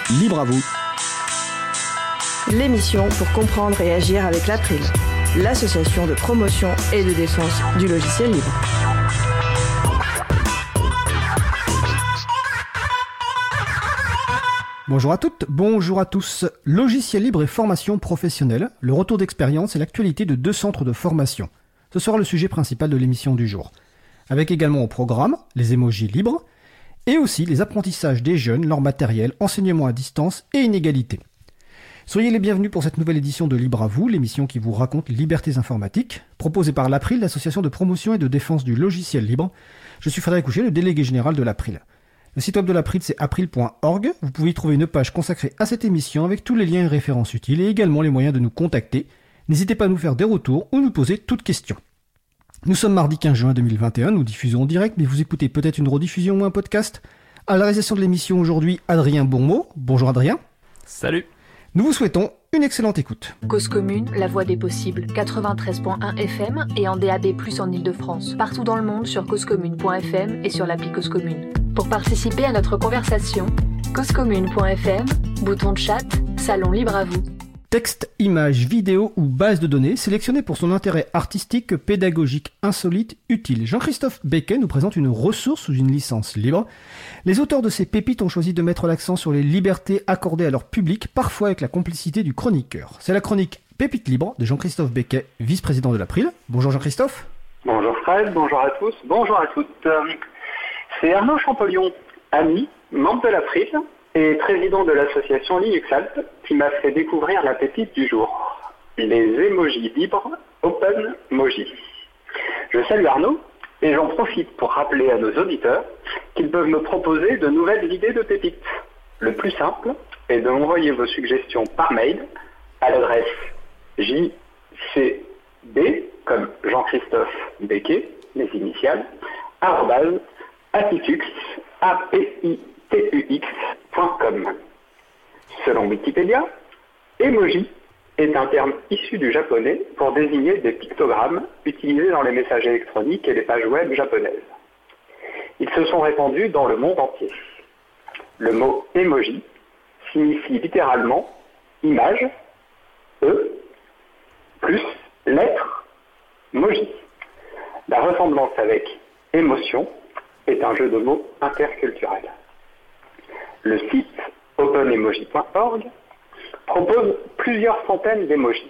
Libre à vous. L'émission pour comprendre et agir avec l'April, l'association de promotion et de défense du logiciel libre. Bonjour à toutes, bonjour à tous. Logiciel libre et formation professionnelle, le retour d'expérience et l'actualité de 2 centres de formation. Ce sera le sujet principal de l'émission du jour. Avec également au programme les émojis libres et aussi les apprentissages des jeunes, leur matériel, enseignement à distance et inégalité. Soyez les bienvenus pour cette nouvelle édition de Libre à vous, l'émission qui vous raconte les libertés informatiques, proposée par l'April, l'association de promotion et de défense du logiciel libre. Je suis Frédéric Couchet, le délégué général de l'April. Le site web de l'April, c'est april.org. Vous pouvez y trouver une page consacrée à cette émission avec tous les liens et références utiles et également les moyens de nous contacter. N'hésitez pas à nous faire des retours ou nous poser toutes questions. Nous sommes mardi 15 juin 2021, nous diffusons en direct, mais vous écoutez peut-être une rediffusion ou un podcast. À la réalisation de l'émission aujourd'hui, Adrien Bourmeau. Bonjour Adrien. Salut. Nous vous souhaitons une excellente écoute. Cause commune, la voix des possibles, 93.1 FM et en DAB+, en Ile-de-France. Partout dans le monde sur causecommune.fm et sur l'appli Cause Commune. Pour participer à notre conversation, causecommune.fm, bouton de chat, salon libre à vous. Texte, images, vidéos ou bases de données sélectionnées pour son intérêt artistique, pédagogique, insolite, utile. Jean-Christophe Becquet nous présente une ressource sous une licence libre. Les auteurs de ces pépites ont choisi de mettre l'accent sur les libertés accordées à leur public, parfois avec la complicité du chroniqueur. C'est la chronique Pépites libres de Jean-Christophe Becquet, vice-président de l'April. Bonjour Jean-Christophe. Bonjour Fred, bonjour à tous, bonjour à toutes. C'est Arnaud Champollion, ami, membre de l'April et président de l'association Linux Alpes, qui m'a fait découvrir la pépite du jour, les émojis libres OpenMoji. Je salue Arnaud et j'en profite pour rappeler à nos auditeurs qu'ils peuvent me proposer de nouvelles idées de pépites. Le plus simple est de m'envoyer vos suggestions par mail à l'adresse jcb, comme Jean-Christophe Becquet, mes initiales, @apitux.com. Selon Wikipédia, emoji est un terme issu du japonais pour désigner des pictogrammes utilisés dans les messages électroniques et les pages web japonaises. Ils se sont répandus dans le monde entier. Le mot emoji signifie littéralement image, plus lettre, moji. La ressemblance avec émotion est un jeu de mots interculturel. Le site openemoji.org propose plusieurs centaines d'émojis,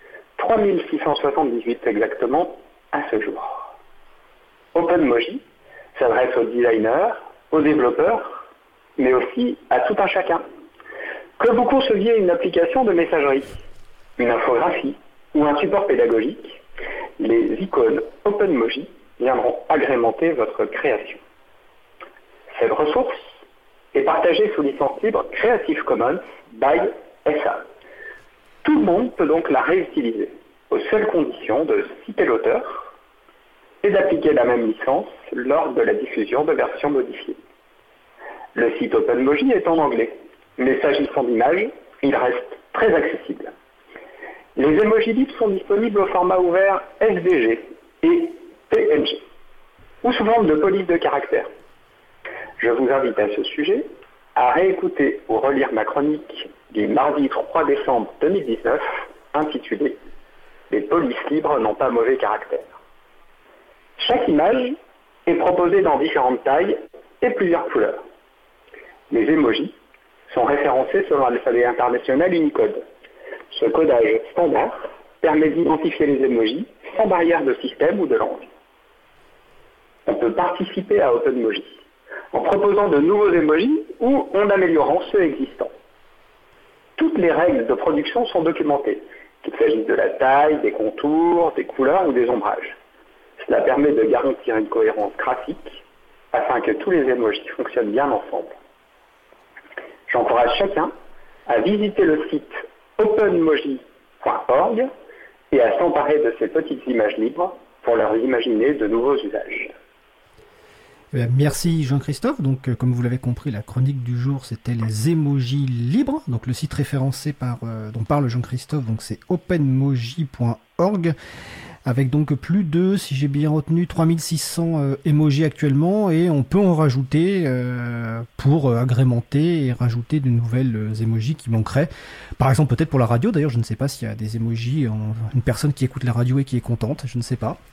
3678 exactement à ce jour. OpenMoji s'adresse aux designers, aux développeurs, mais aussi à tout un chacun. Que vous conceviez une application de messagerie, une infographie ou un support pédagogique, les icônes OpenMoji viendront agrémenter votre création. Cette ressource est partagée sous licence libre Creative Commons by SA. Tout le monde peut donc la réutiliser, aux seules conditions de citer l'auteur et d'appliquer la même licence lors de la diffusion de versions modifiées. Le site OpenMoji est en anglais, mais s'agissant d'images, il reste très accessible. Les émojis libres sont disponibles au format ouvert SVG et PNG, ou sous forme de police de caractère. Je vous invite à ce sujet à réécouter ou relire ma chronique du mardi 3 décembre 2019 intitulée « Les polices libres n'ont pas mauvais caractère ». Chaque image est proposée dans différentes tailles et plusieurs couleurs. Les émojis sont référencés selon l'alphabet international Unicode. Ce codage standard permet d'identifier les émojis sans barrière de système ou de langue. On peut participer à OpenMoji en proposant de nouveaux émojis ou en améliorant ceux existants. Toutes les règles de production sont documentées, qu'il s'agisse de la taille, des contours, des couleurs ou des ombrages. Cela permet de garantir une cohérence graphique afin que tous les émojis fonctionnent bien ensemble. J'encourage chacun à visiter le site openmoji.org et à s'emparer de ces petites images libres pour leur imaginer de nouveaux usages. Merci Jean-Christophe. Donc, comme vous l'avez compris, la chronique du jour, c'était les émojis libres. Donc, le site référencé dont parle Jean-Christophe, donc c'est openmoji.org. avec donc plus de, si j'ai bien retenu, 3600 emojis actuellement, et on peut en rajouter pour agrémenter et rajouter de nouvelles emojis qui manqueraient. Par exemple, peut-être pour la radio, d'ailleurs, je ne sais pas s'il y a des emojis, une personne qui écoute la radio et qui est contente, je ne sais pas.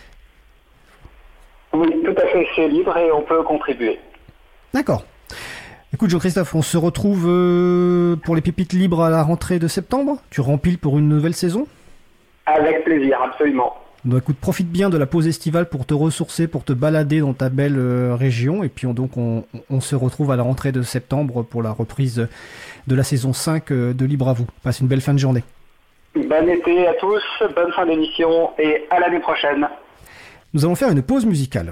Oui, tout à fait, c'est libre et on peut contribuer. D'accord. Écoute Jean-Christophe, on se retrouve pour les pépites libres à la rentrée de septembre. Tu rempiles pour une nouvelle saison ? Avec plaisir, absolument. Donc écoute, profite bien de la pause estivale pour te ressourcer, pour te balader dans ta belle région. Et puis on se retrouve à la rentrée de septembre pour la reprise de la saison 5 de Libre à vous. Passe une belle fin de journée. Bon été à tous, bonne fin d'émission et à l'année prochaine. Nous allons faire une pause musicale.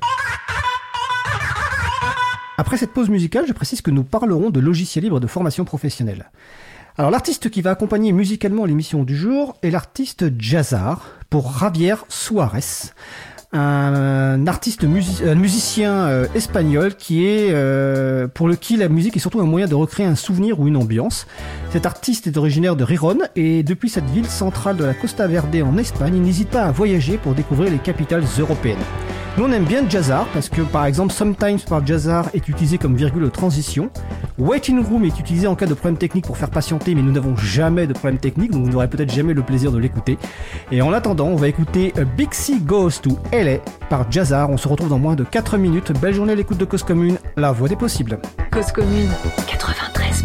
Après cette pause musicale, je précise que nous parlerons de logiciels libres de formation professionnelle. Alors l'artiste qui va accompagner musicalement l'émission du jour est l'artiste Jazzar pour Javier Suárez, un artiste musicien espagnol qui est pour qui la musique est surtout un moyen de recréer un souvenir ou une ambiance. Cet artiste est originaire de Gijón et depuis cette ville centrale de la Costa Verde en Espagne, il n'hésite pas à voyager pour découvrir les capitales européennes. Nous on aime bien Jazzar parce que par exemple Sometimes par Jazzar est utilisé comme virgule de transition. Waiting Room est utilisé en cas de problème technique pour faire patienter, mais nous n'avons jamais de problème technique, donc vous n'aurez peut-être jamais le plaisir de l'écouter. Et en attendant, on va écouter Big C Goes to LA par Jazzar. On se retrouve dans moins de 4 minutes. Belle journée à l'écoute de Cause Commune, la voix des possibles. Cause Commune 93.1.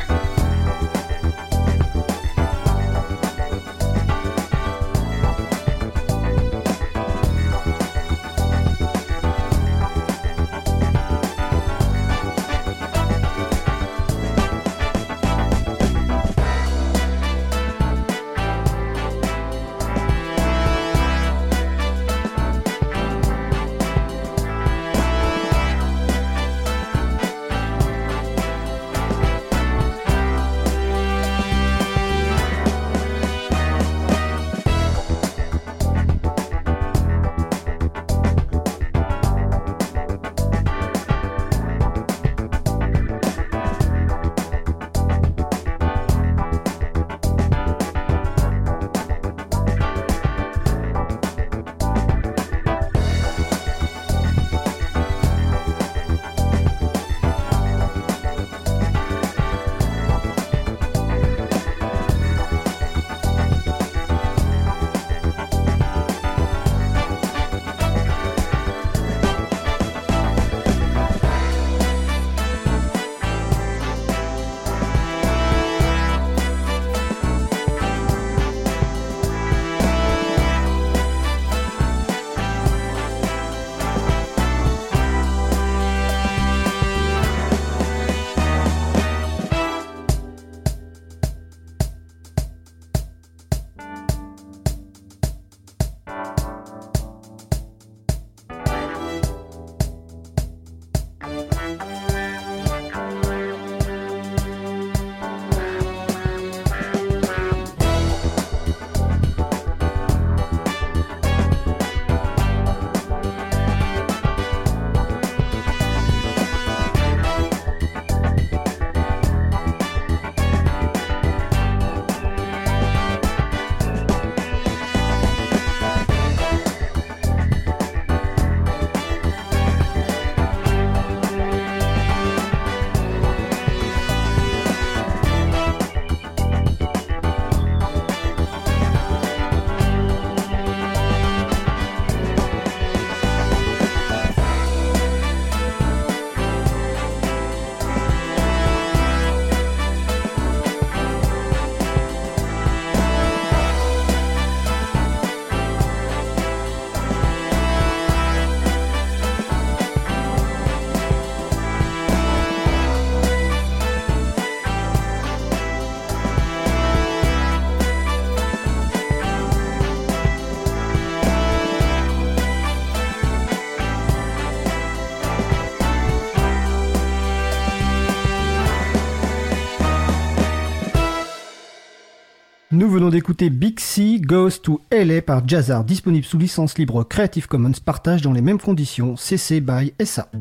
Nous venons d'écouter Big C Goes to LA par Jazzar, disponible sous licence libre Creative Commons, partage dans les mêmes conditions, CC by SA.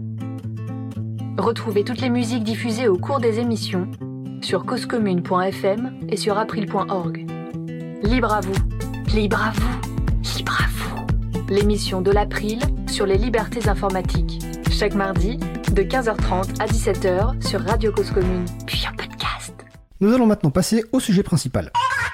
Retrouvez toutes les musiques diffusées au cours des émissions sur causecommune.fm et sur april.org. Libre à vous, libre à vous, libre à vous. l'émission de l'April sur les libertés informatiques. Chaque mardi, de 15h30 à 17h sur Radio Cause Commune, puis en podcast. Nous allons maintenant passer au sujet principal.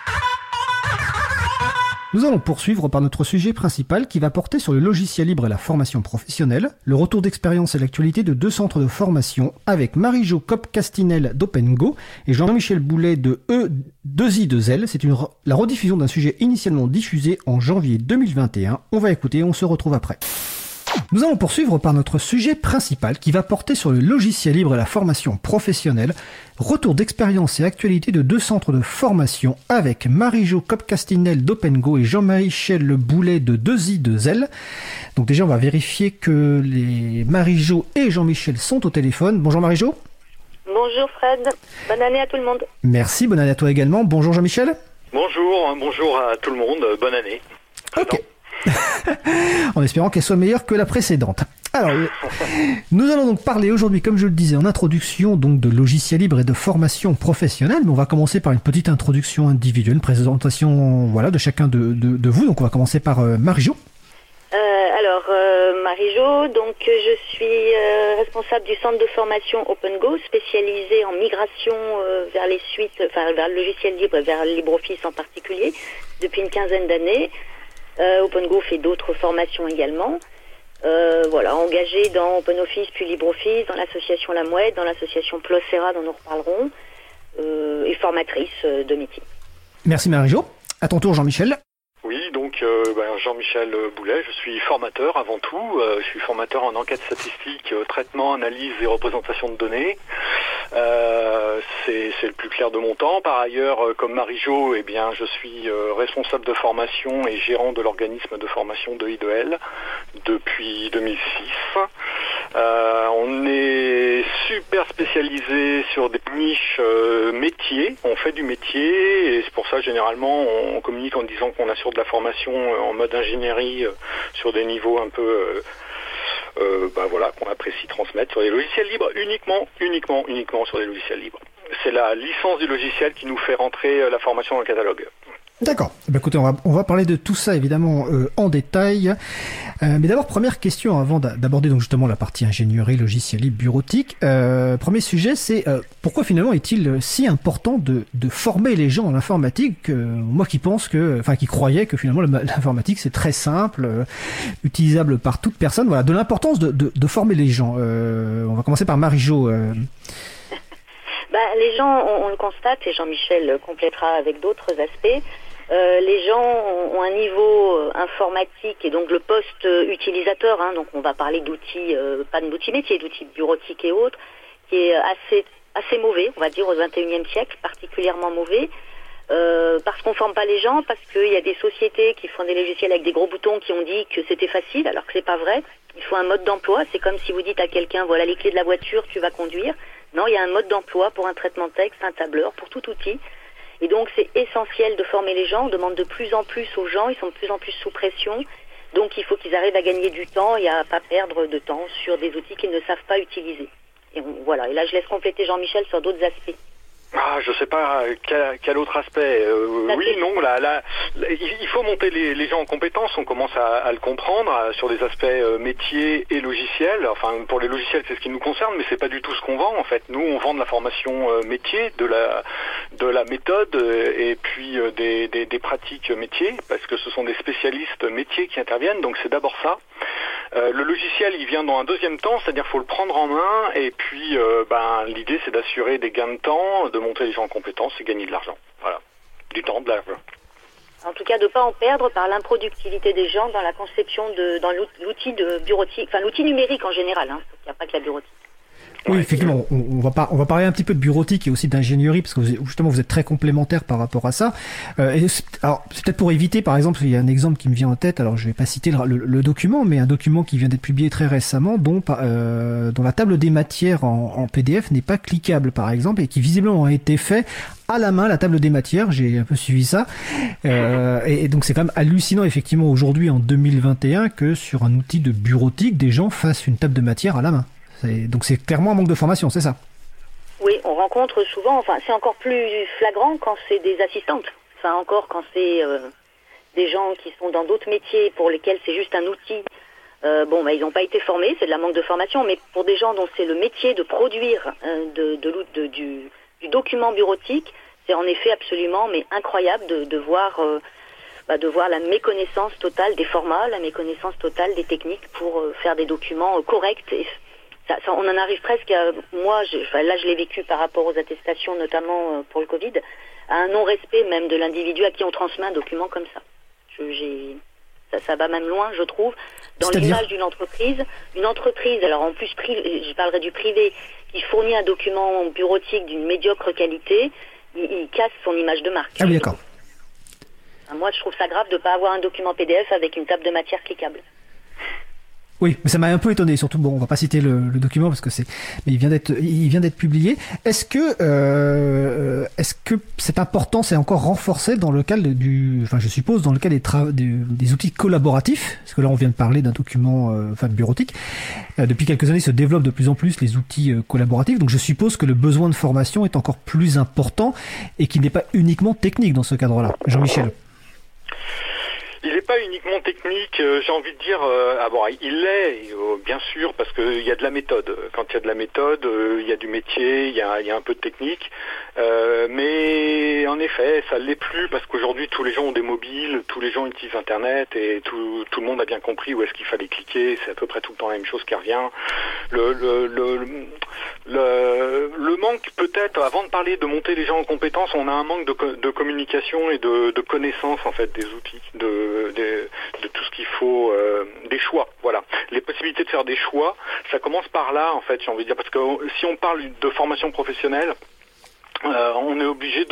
Nous allons poursuivre par notre sujet principal qui va porter sur le logiciel libre et la formation professionnelle, le retour d'expérience et l'actualité de 2 centres de formation avec Marie-Jo Kopp-Castinel d'OpenGo et Jean-Michel Boulet de E2I2L. C'est la rediffusion d'un sujet initialement diffusé en janvier 2021. On va écouter et on se retrouve après. Nous allons poursuivre par notre sujet principal qui va porter sur le logiciel libre et la formation professionnelle, retour d'expérience et actualité de 2 centres de formation avec Marie-Jo Kopp-Castinel d'OpenGo et Jean-Michel Boulet de 2i2L. Donc déjà on va vérifier que les Marie-Jo et Jean-Michel sont au téléphone. Bonjour Marie-Jo. Bonjour Fred, bonne année à tout le monde. Merci, bonne année à toi également. Bonjour Jean-Michel. Bonjour à tout le monde, bonne année. Ok. En espérant qu'elle soit meilleure que la précédente. Alors, nous allons donc parler aujourd'hui, comme je le disais en introduction, donc de logiciels libres et de formation professionnelle, mais on va commencer par une petite introduction individuelle, une présentation de chacun de vous. Donc on va commencer par Marie-Jo. Marie-Jo, donc je suis responsable du centre de formation OpenGo, spécialisé en migration vers vers le logiciel libre, vers LibreOffice en particulier, depuis une quinzaine d'années. OpenGo fait d'autres formations également. Engagée dans OpenOffice puis LibreOffice, dans l'association La Mouette, dans l'association Plocera dont nous reparlerons, et formatrice de métier. Merci Marie-Jo. À ton tour Jean-Michel. Oui, donc Jean-Michel Boulet, je suis formateur avant tout. Je suis formateur en enquête statistique, traitement, analyse et représentation de données. C'est le plus clair de mon temps. Par ailleurs, comme Marie-Jo, je suis responsable de formation et gérant de l'organisme de formation de I2L depuis 2006. On est super spécialisé sur des niches métiers. On fait du métier et c'est pour ça généralement on communique en disant qu'on assure de la formation en mode ingénierie sur des niveaux un peu qu'on apprécie transmettre sur des logiciels libres, uniquement sur des logiciels libres. C'est la licence du logiciel qui nous fait rentrer la formation dans le catalogue. D'accord. Écoutez, on va parler de tout ça évidemment en détail. Mais d'abord, première question avant d'aborder donc justement la partie ingénierie, logiciel libre, bureautique. Premier sujet, c'est pourquoi finalement est-il si important de former les gens en informatique? Moi qui croyais que finalement l'informatique c'est très simple, utilisable par toute personne. Voilà, de l'importance de former les gens. On va commencer par Marie-Jo. Les gens, on le constate, et Jean-Michel complétera avec d'autres aspects, les gens ont un niveau informatique et donc le poste utilisateur, donc on va parler d'outils, pas d'outils métiers, d'outils bureautiques et autres, qui est assez mauvais, on va dire au XXIe siècle, particulièrement mauvais, parce qu'on forme pas les gens, parce qu'il y a des sociétés qui font des logiciels avec des gros boutons qui ont dit que c'était facile, alors que c'est pas vrai. Il faut un mode d'emploi, c'est comme si vous dites à quelqu'un, voilà les clés de la voiture, tu vas conduire. Non, il y a un mode d'emploi pour un traitement de texte, un tableur, pour tout outil. Et donc, c'est essentiel de former les gens. On demande de plus en plus aux gens. Ils sont de plus en plus sous pression. Donc, il faut qu'ils arrivent à gagner du temps et à pas perdre de temps sur des outils qu'ils ne savent pas utiliser. Et voilà. Et là, je laisse compléter Jean-Michel sur d'autres aspects. Je sais pas quel autre aspect. Il faut monter les gens en compétences. On commence à le comprendre sur des aspects métiers et logiciels. Enfin, pour les logiciels, c'est ce qui nous concerne, mais c'est pas du tout ce qu'on vend en fait. Nous, on vend de la formation métier, de la méthode et puis des pratiques métiers, parce que ce sont des spécialistes métiers qui interviennent. Donc c'est d'abord ça. Le logiciel, il vient dans un deuxième temps, c'est-à-dire faut le prendre en main et puis l'idée c'est d'assurer des gains de temps, de monter les gens en compétences et gagner de l'argent. Voilà, du temps, de l'argent. En tout cas, de ne pas en perdre par l'improductivité des gens dans la conception dans l'outil de bureautique, enfin l'outil numérique en général. Il n'y a pas que la bureautique. Oui, effectivement, on va parler un petit peu de bureautique et aussi d'ingénierie parce que justement vous êtes très complémentaires par rapport à ça. Alors c'est peut-être pour éviter, par exemple, il y a un exemple qui me vient en tête. Alors je vais pas citer le document, mais un document qui vient d'être publié très récemment, dont la table des matières en PDF n'est pas cliquable, par exemple, et qui visiblement a été fait à la main, la table des matières. J'ai un peu suivi ça, et donc c'est quand même hallucinant effectivement aujourd'hui en 2021 que sur un outil de bureautique des gens fassent une table de matière à la main. Donc c'est clairement un manque de formation, c'est ça? Oui, on rencontre souvent, c'est encore plus flagrant quand c'est des assistantes. Encore quand c'est des gens qui sont dans d'autres métiers pour lesquels c'est juste un outil. Ils n'ont pas été formés, c'est de la manque de formation, mais pour des gens dont c'est le métier de produire du document bureautique, c'est en effet absolument incroyable de voir la méconnaissance totale des formats, la méconnaissance totale des techniques pour faire des documents corrects. Et on en arrive presque à, je l'ai vécu par rapport aux attestations, notamment pour le Covid, à un non-respect même de l'individu à qui on transmet un document comme ça. Ça va même loin, je trouve, dans l'image d'une entreprise. Une entreprise, alors en plus, je parlerai du privé, qui fournit un document bureautique d'une médiocre qualité, il casse son image de marque. Ah oui, d'accord. Moi, je trouve ça grave de ne pas avoir un document PDF avec une table de matière cliquable. Oui, mais ça m'a un peu étonné. Surtout, on va pas citer le document parce que mais il vient d'être publié. Est-ce que cette importance est encore renforcée dans le cadre je suppose dans le cadre des outils collaboratifs, parce que là on vient de parler d'un document bureautique. Depuis quelques années se développent de plus en plus les outils collaboratifs. Donc je suppose que le besoin de formation est encore plus important et qu'il n'est pas uniquement technique dans ce cadre-là. Jean-Michel. Il n'est pas uniquement technique, j'ai envie de dire, il l'est, bien sûr, parce qu'il y a de la méthode. Quand il y a de la méthode, il y a du métier, il y a un peu de technique. Mais en effet, ça ne l'est plus, parce qu'aujourd'hui, tous les gens ont des mobiles, tous les gens utilisent Internet, et tout le monde a bien compris où est-ce qu'il fallait cliquer. C'est à peu près tout le temps la même chose qui revient. Le manque, peut-être, avant de parler de monter les gens en compétences, on a un manque de communication et de connaissance, en fait, des outils, de tout ce qu'il faut, des choix, voilà. Les possibilités de faire des choix, ça commence par là, en fait, j'ai envie de dire, parce que si on parle de formation professionnelle, on est obligé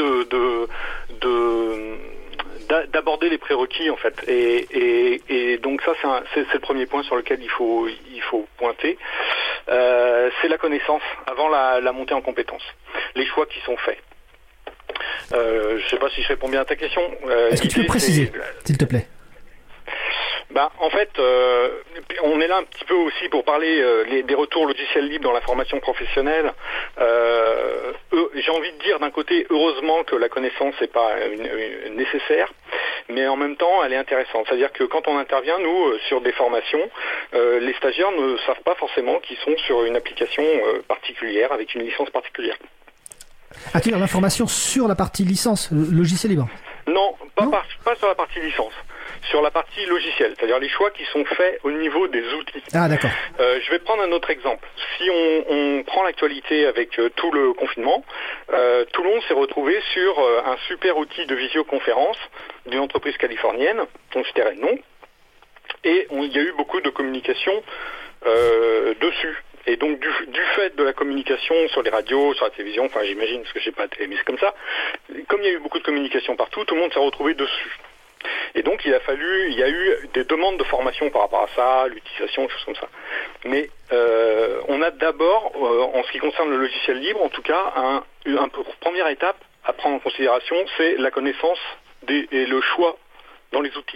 d'aborder les prérequis, en fait, et donc ça c'est le premier point sur lequel il faut pointer. C'est la connaissance avant la montée en compétences, les choix qui sont faits. Je sais pas si je réponds bien à ta question. Est-ce que tu peux préciser, s'il te plaît? En fait, on est là un petit peu aussi pour parler des retours logiciels libres dans la formation professionnelle. J'ai envie de dire d'un côté, heureusement que la connaissance n'est pas nécessaire, mais en même temps, elle est intéressante. C'est-à-dire que quand on intervient, nous, sur des formations, les stagiaires ne savent pas forcément qu'ils sont sur une application particulière, avec une licence particulière. A-t-il l'information sur la partie licence, logiciel libre? Non, pas sur la partie licence. Sur la partie logicielle, c'est-à-dire les choix qui sont faits au niveau des outils. Ah, d'accord. Je vais prendre un autre exemple. Si on prend l'actualité avec tout le confinement, tout le monde s'est retrouvé sur un super outil de visioconférence d'une entreprise californienne, dont je tairai le nom, et il y a eu beaucoup de communication dessus. Et donc du fait de la communication sur les radios, sur la télévision, enfin j'imagine, parce que j'ai pas la télé, mais c'est comme ça, comme il y a eu beaucoup de communication partout, tout le monde s'est retrouvé dessus. Et donc il y a eu des demandes de formation par rapport à ça, l'utilisation, des choses comme ça. Mais on a d'abord, en ce qui concerne le logiciel libre, en tout cas, première étape à prendre en considération, c'est la connaissance et le choix dans les outils.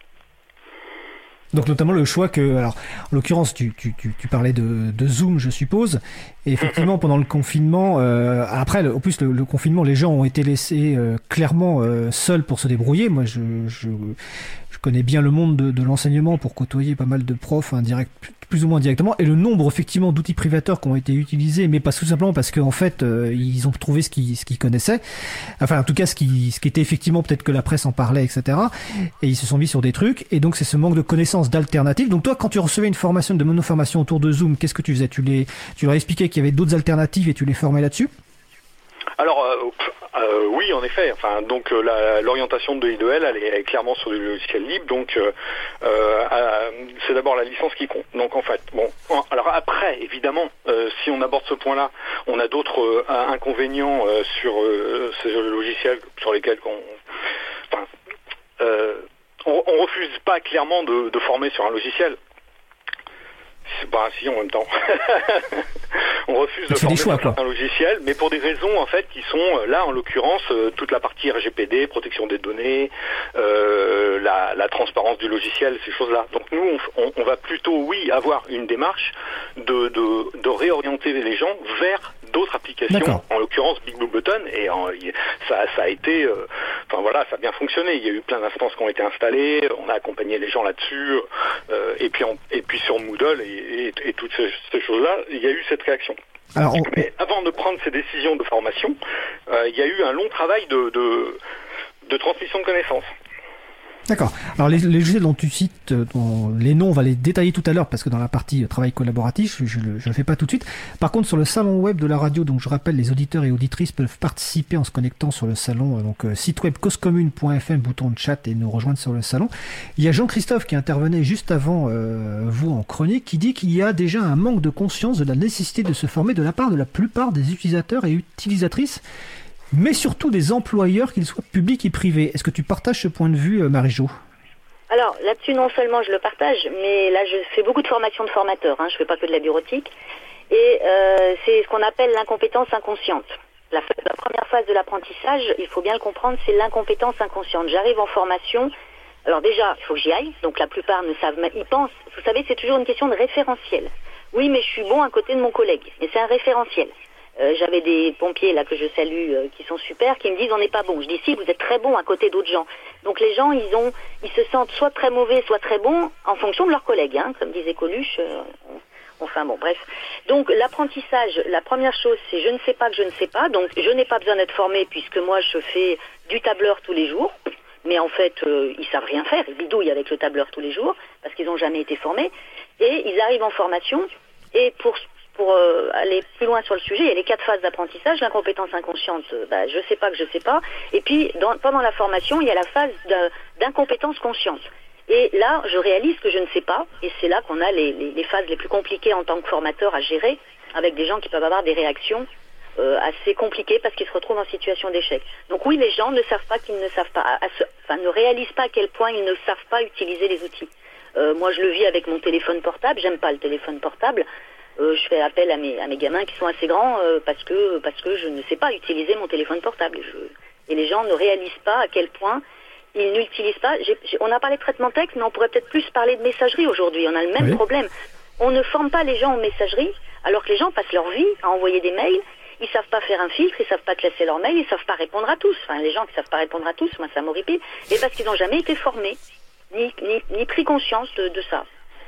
Donc notamment le choix alors en l'occurrence tu parlais de Zoom, je suppose, et effectivement pendant le confinement, après au plus le confinement, les gens ont été laissés clairement seuls pour se débrouiller. Moi je connais bien le monde de l'enseignement pour côtoyer pas mal de profs plus ou moins directement, et le nombre effectivement d'outils privateurs qui ont été utilisés, mais pas tout simplement parce qu'en fait ils ont trouvé ce qu'ils connaissaient, enfin en tout cas ce qui était effectivement, peut-être que la presse en parlait, etc. Et ils se sont mis sur des trucs, et donc c'est ce manque de connaissances d'alternatives. Donc toi, quand tu recevais une formation, de monoformation autour de Zoom, qu'est-ce que tu faisais? Tu leur expliquais qu'il y avait d'autres alternatives et tu les formais là-dessus? Alors oui, en effet. Enfin, donc l'orientation de I2L, elle est clairement sur du logiciel libre. Donc c'est d'abord la licence qui compte. Donc en fait, bon. Alors après, évidemment, si on aborde ce point-là, on a d'autres inconvénients sur ces logiciels sur lesquels on refuse pas clairement de former sur un logiciel. Si, en même temps. On refuse de former sur certains logiciels, mais pour des raisons en fait qui sont là, en l'occurrence, toute la partie RGPD, protection des données, la transparence du logiciel, ces choses-là. Donc nous, on va plutôt, avoir une démarche de réorienter les gens vers d'autres applications, en l'occurrence Big Blue Button, et ça a été, enfin voilà, ça a bien fonctionné. Il y a eu plein d'instances qui ont été installées, on a accompagné les gens là-dessus, et puis sur Moodle et toutes ces choses-là, il y a eu cette réaction. Alors, mais avant de prendre ces décisions de formation, il y a eu un long travail de transmission de connaissances. D'accord. Alors les logiciels dont tu cites, les noms, on va les détailler tout à l'heure parce que dans la partie travail collaboratif, je le fais pas tout de suite. Par contre, sur le salon web de la radio, donc je rappelle, les auditeurs et auditrices peuvent participer en se connectant sur le salon, site web causecommune.fm, bouton de chat et nous rejoindre sur le salon. Il y a Jean-Christophe qui intervenait juste avant vous en chronique, qui dit qu'il y a déjà un manque de conscience de la nécessité de se former de la part de la plupart des utilisateurs et utilisatrices, mais surtout des employeurs, qu'ils soient publics et privés. Est-ce que tu partages ce point de vue, Marie-Jo ? Alors, là-dessus, non seulement je le partage, mais là, je fais beaucoup de formation de formateurs. Je ne fais pas que de la bureautique. Et c'est ce qu'on appelle l'incompétence inconsciente. La première phase de l'apprentissage, il faut bien le comprendre, c'est l'incompétence inconsciente. J'arrive en formation. Alors déjà, il faut que j'y aille. Donc, la plupart ne savent pas. Ils pensent, vous savez, c'est toujours une question de référentiel. Oui, mais je suis bon à côté de mon collègue. Mais c'est un référentiel. J'avais des pompiers là que je salue qui sont super, qui me disent on n'est pas bon. Je dis si, vous êtes très bon à côté d'autres gens. Donc les gens ils se sentent soit très mauvais, soit très bons en fonction de leurs collègues, comme disait Coluche. Enfin bon, bref. Donc l'apprentissage, la première chose c'est je ne sais pas que je ne sais pas. Donc je n'ai pas besoin d'être formé puisque moi je fais du tableur tous les jours. Mais en fait ils savent rien faire, ils bidouillent avec le tableur tous les jours parce qu'ils n'ont jamais été formés. Et ils arrivent en formation et pour aller plus loin sur le sujet, il y a les 4 phases d'apprentissage, l'incompétence inconsciente, je sais pas que je sais pas, et puis pendant la formation, il y a la phase d'incompétence consciente. Et là, je réalise que je ne sais pas, et c'est là qu'on a les phases les plus compliquées en tant que formateur à gérer, avec des gens qui peuvent avoir des réactions assez compliquées parce qu'ils se retrouvent en situation d'échec. Donc oui, les gens ne savent pas qu'ils ne savent pas, ne réalisent pas à quel point ils ne savent pas utiliser les outils. Moi, je le vis avec mon téléphone portable, j'aime pas le téléphone portable. Je fais appel à mes gamins qui sont assez grands parce que je ne sais pas utiliser mon téléphone portable. Et les gens ne réalisent pas à quel point ils n'utilisent pas. On a parlé de traitement texte, mais on pourrait peut-être plus parler de messagerie aujourd'hui. On a le même problème. On ne forme pas les gens en messagerie, alors que les gens passent leur vie à envoyer des mails. Ils savent pas faire un filtre, ils savent pas classer leurs mails, ils savent pas répondre à tous. Enfin, les gens qui savent pas répondre à tous, moi ça m'horripile. Et parce qu'ils n'ont jamais été formés, ni pris conscience de ça.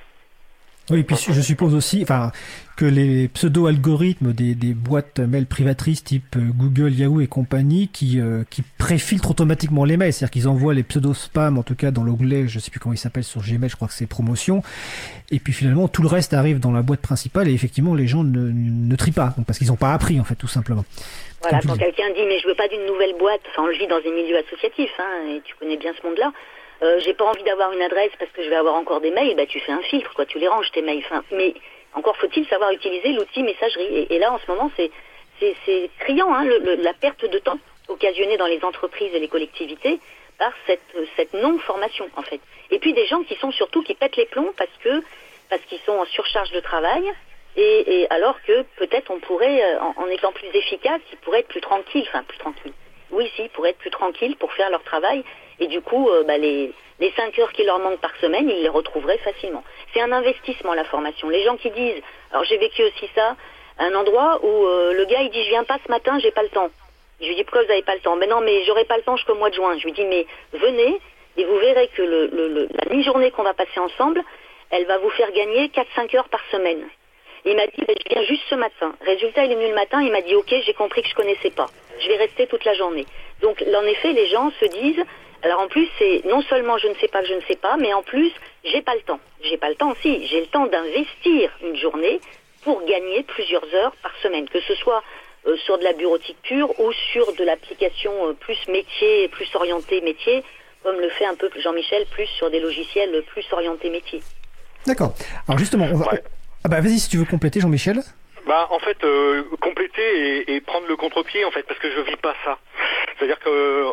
Oui, puis je suppose aussi, que les pseudo-algorithmes des boîtes mail privatrices type Google, Yahoo et compagnie qui préfiltrent automatiquement les mails, c'est-à-dire qu'ils envoient les pseudo-spams, en tout cas dans l'onglet, je sais plus comment il s'appelle sur Gmail, je crois que c'est promotion, et puis finalement tout le reste arrive dans la boîte principale et effectivement les gens ne trient pas, donc parce qu'ils n'ont pas appris en fait tout simplement. Voilà, quand quelqu'un dit mais je veux pas d'une nouvelle boîte, on le vit dans des milieux associatifs, et tu connais bien ce monde-là. J'ai pas envie d'avoir une adresse parce que je vais avoir encore des mails, tu fais un filtre, tu les ranges tes mails. Mais encore faut-il savoir utiliser l'outil messagerie. Et là, en ce moment, c'est criant, la perte de temps occasionnée dans les entreprises et les collectivités par cette non-formation, en fait. Et puis des gens qui pètent les plombs parce qu'ils sont en surcharge de travail, et alors que peut-être on pourrait, en étant plus efficace, ils pourraient être plus tranquilles. Oui, ils pourraient être plus tranquilles pour faire leur travail. Et du coup, les 5 heures qui leur manquent par semaine, ils les retrouveraient facilement. C'est un investissement, la formation. Les gens qui disent, alors j'ai vécu aussi ça, un endroit où le gars, il dit, je viens pas ce matin, j'ai pas le temps. Je lui dis, pourquoi vous avez pas le temps? Ben non, mais j'aurai pas le temps jusqu'au mois de juin. Je lui dis, mais venez, et vous verrez que la mi-journée qu'on va passer ensemble, elle va vous faire gagner 4-5 heures par semaine. Et il m'a dit, je viens juste ce matin. Résultat, il est venu le matin, il m'a dit, ok, j'ai compris que je connaissais pas. Je vais rester toute la journée. Donc, en effet, les gens se disent, alors en plus, c'est non seulement je ne sais pas que je ne sais pas, mais en plus, j'ai pas le temps. J'ai pas le temps, si, j'ai le temps d'investir une journée pour gagner plusieurs heures par semaine, que ce soit sur de la bureautique pure ou sur de l'application plus métier, plus orientée métier, comme le fait un peu Jean-Michel, plus sur des logiciels plus orientés métier. D'accord. Alors justement, on va... vas-y si tu veux compléter, Jean-Michel. En fait, compléter et prendre le contre-pied, en fait, parce que je vis pas ça. C'est-à-dire que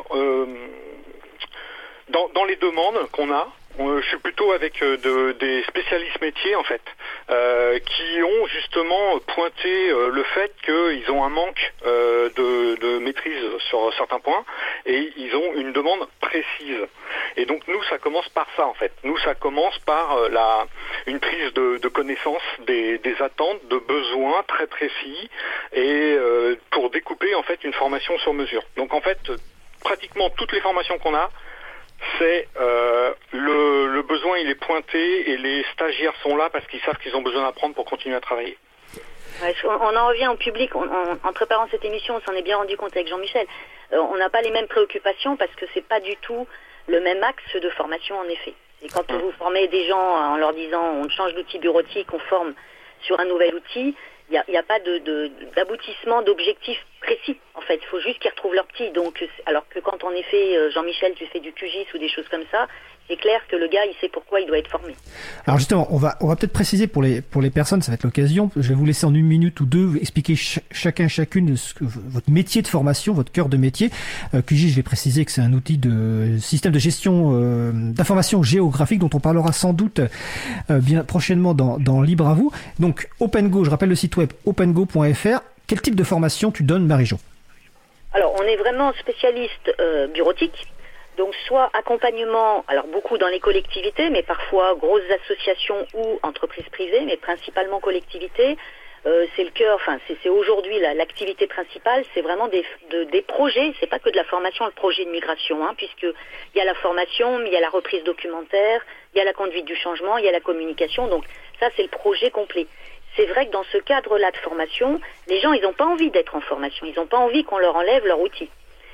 dans les demandes qu'on a, je suis plutôt avec des spécialistes métiers, en fait, qui ont justement pointé le fait qu'ils ont un manque de maîtrise sur certains points, et ils ont une demande précise. Et donc nous, ça commence par ça, en fait. Nous, ça commence par une prise de connaissance des attentes, de besoins très précis, et pour découper, en fait, une formation sur mesure. Donc, en fait, pratiquement toutes les formations qu'on a, c'est le besoin, il est pointé et les stagiaires sont là parce qu'ils savent qu'ils ont besoin d'apprendre pour continuer à travailler. Ouais, on en revient au public. En préparant cette émission, on s'en est bien rendu compte avec Jean-Michel. On n'a pas les mêmes préoccupations parce que c'est pas du tout le même axe de formation en effet. Et quand vous formez des gens en leur disant on change d'outil bureautique, on forme sur un nouvel outil, il n'y a pas d'aboutissement, d'objectif précis. En fait, il faut juste qu'ils retrouvent leur petit. Donc, alors que quand en effet, Jean-Michel, tu fais du QGIS ou des choses comme ça, c'est clair que le gars, il sait pourquoi il doit être formé. Alors justement, on va peut-être préciser pour les personnes, ça va être l'occasion. Je vais vous laisser en 1 minute ou 2 expliquer chacune votre métier de formation, votre cœur de métier. QGIS, je vais préciser que c'est un outil de système de gestion d'information géographique dont on parlera sans doute bien prochainement dans Libre à vous. Donc OpenGo, je rappelle le site web opengo.fr. Quel type de formation tu donnes, Marie-Jo? Alors, on est vraiment spécialiste bureautique. Donc, soit accompagnement, alors beaucoup dans les collectivités, mais parfois grosses associations ou entreprises privées, mais principalement collectivités. C'est le cœur, enfin, c'est aujourd'hui l'activité principale, c'est vraiment des projets, c'est pas que de la formation, le projet de migration, hein, puisqu'il y a la formation, mais il y a la reprise documentaire, il y a la conduite du changement, il y a la communication, donc ça, c'est le projet complet. C'est vrai que dans ce cadre-là de formation, les gens, ils n'ont pas envie d'être en formation, ils n'ont pas envie qu'on leur enlève leur outil.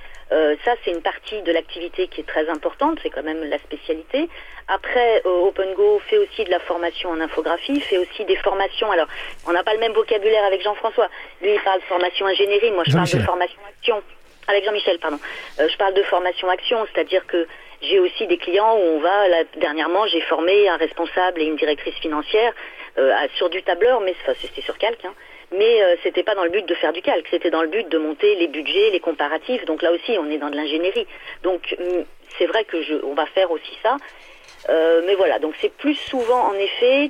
Ça, c'est une partie de l'activité qui est très importante, c'est quand même la spécialité. Après, OpenGo fait aussi de la formation en infographie, fait aussi des formations. Alors, on n'a pas le même vocabulaire avec Jean-François. Lui, il parle de formation ingénierie, moi, je parle de formation action. Avec Jean-Michel, pardon. Je parle de formation action, c'est-à-dire que j'ai aussi des clients où on va, là, dernièrement, j'ai formé un responsable et une directrice financière sur du tableur, mais c'était sur calque, hein. Mais c'était pas dans le but de faire du calque, c'était dans le but de monter les budgets, les comparatifs. Donc là aussi, on est dans de l'ingénierie. Donc c'est vrai que on va faire aussi ça. Mais voilà, donc c'est plus souvent en effet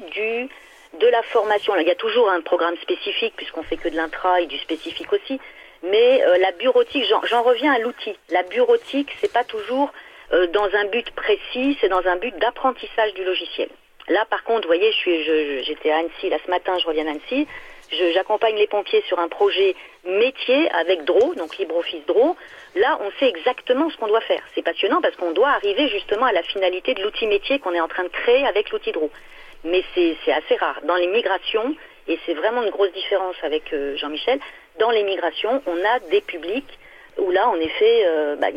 de la formation. Là, il y a toujours un programme spécifique puisqu'on fait que de l'intra et du spécifique aussi. Mais la bureautique, j'en reviens à l'outil. La bureautique, c'est pas toujours dans un but précis, c'est dans un but d'apprentissage du logiciel. Là, par contre, vous voyez, j'étais à Annecy, là ce matin, je reviens d'Annecy. J'accompagne les pompiers sur un projet métier avec Draw, donc LibreOffice Draw. Là, on sait exactement ce qu'on doit faire. C'est passionnant parce qu'on doit arriver justement à la finalité de l'outil métier qu'on est en train de créer avec l'outil Draw. Mais c'est assez rare. Dans les migrations, et c'est vraiment une grosse différence avec Jean-Michel, dans les migrations, on a des publics où là, en effet,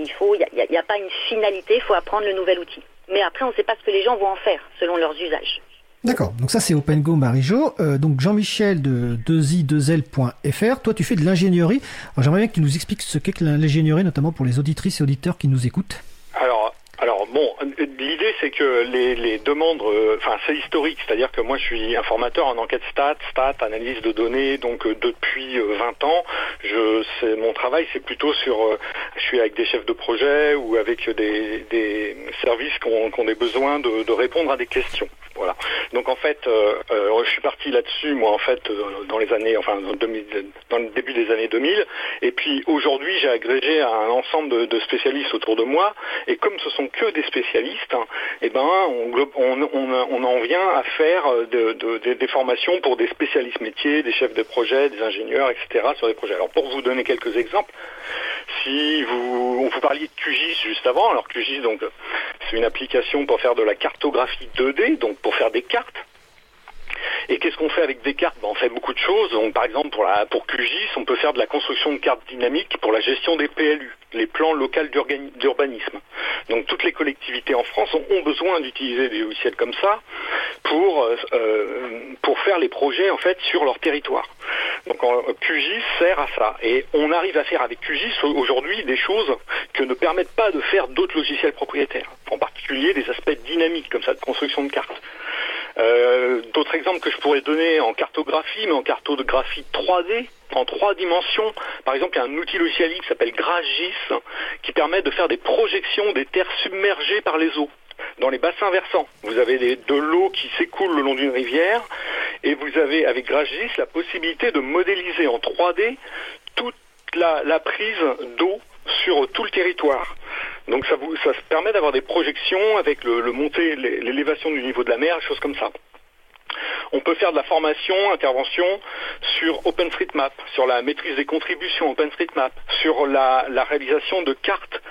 il n'y a pas une finalité, il faut apprendre le nouvel outil. Mais après, on ne sait pas ce que les gens vont en faire selon leurs usages. D'accord, donc ça c'est OpenGo, Marie-Jo. Donc Jean-Michel de 2i2l.fr, toi tu fais de l'ingénierie. Alors j'aimerais bien que tu nous expliques ce qu'est que l'ingénierie, notamment pour les auditrices et auditeurs qui nous écoutent. Alors bon, l'idée c'est que les demandes, c'est historique, c'est-à-dire que moi je suis un formateur en enquête stat, analyse de données, donc depuis 20 ans, mon travail c'est plutôt je suis avec des chefs de projet ou avec des services qui ont des besoins de répondre à des questions. Voilà. Donc en fait, je suis parti là-dessus, moi en fait, dans le début des années 2000. Et puis aujourd'hui, j'ai agrégé un ensemble de spécialistes autour de moi. Et comme ce sont que des spécialistes, on en vient à faire des formations pour des spécialistes métiers, des chefs de projet, des ingénieurs, etc. sur des projets. Alors pour vous donner quelques exemples, si vous parliez de QGIS juste avant, alors QGIS donc c'est une application pour faire de la cartographie 2D, donc pour faire des cartes. Et qu'est-ce qu'on fait avec des cartes ? On fait beaucoup de choses. Donc, par exemple, pour QGIS, on peut faire de la construction de cartes dynamiques pour la gestion des PLU, les plans locaux d'urbanisme. Donc toutes les collectivités en France ont besoin d'utiliser des logiciels comme ça pour faire les projets en fait sur leur territoire. Donc QGIS sert à ça. Et on arrive à faire avec QGIS aujourd'hui des choses que ne permettent pas de faire d'autres logiciels propriétaires. En particulier des aspects dynamiques comme ça de construction de cartes. D'autres exemples que je pourrais donner en cartographie, mais en cartographie 3D, en 3 dimensions. Par exemple, il y a un outil logiciel qui s'appelle GrashGIS qui permet de faire des projections des terres submergées par les eaux. Dans les bassins versants, vous avez de l'eau qui s'écoule le long d'une rivière et vous avez avec GrashGIS la possibilité de modéliser en 3D toute la prise d'eau sur tout le territoire. Donc ça se permet d'avoir des projections avec l'élévation du niveau de la mer, des choses comme ça. On peut faire de la intervention sur OpenStreetMap, sur la maîtrise des contributions OpenStreetMap, sur la réalisation de cartes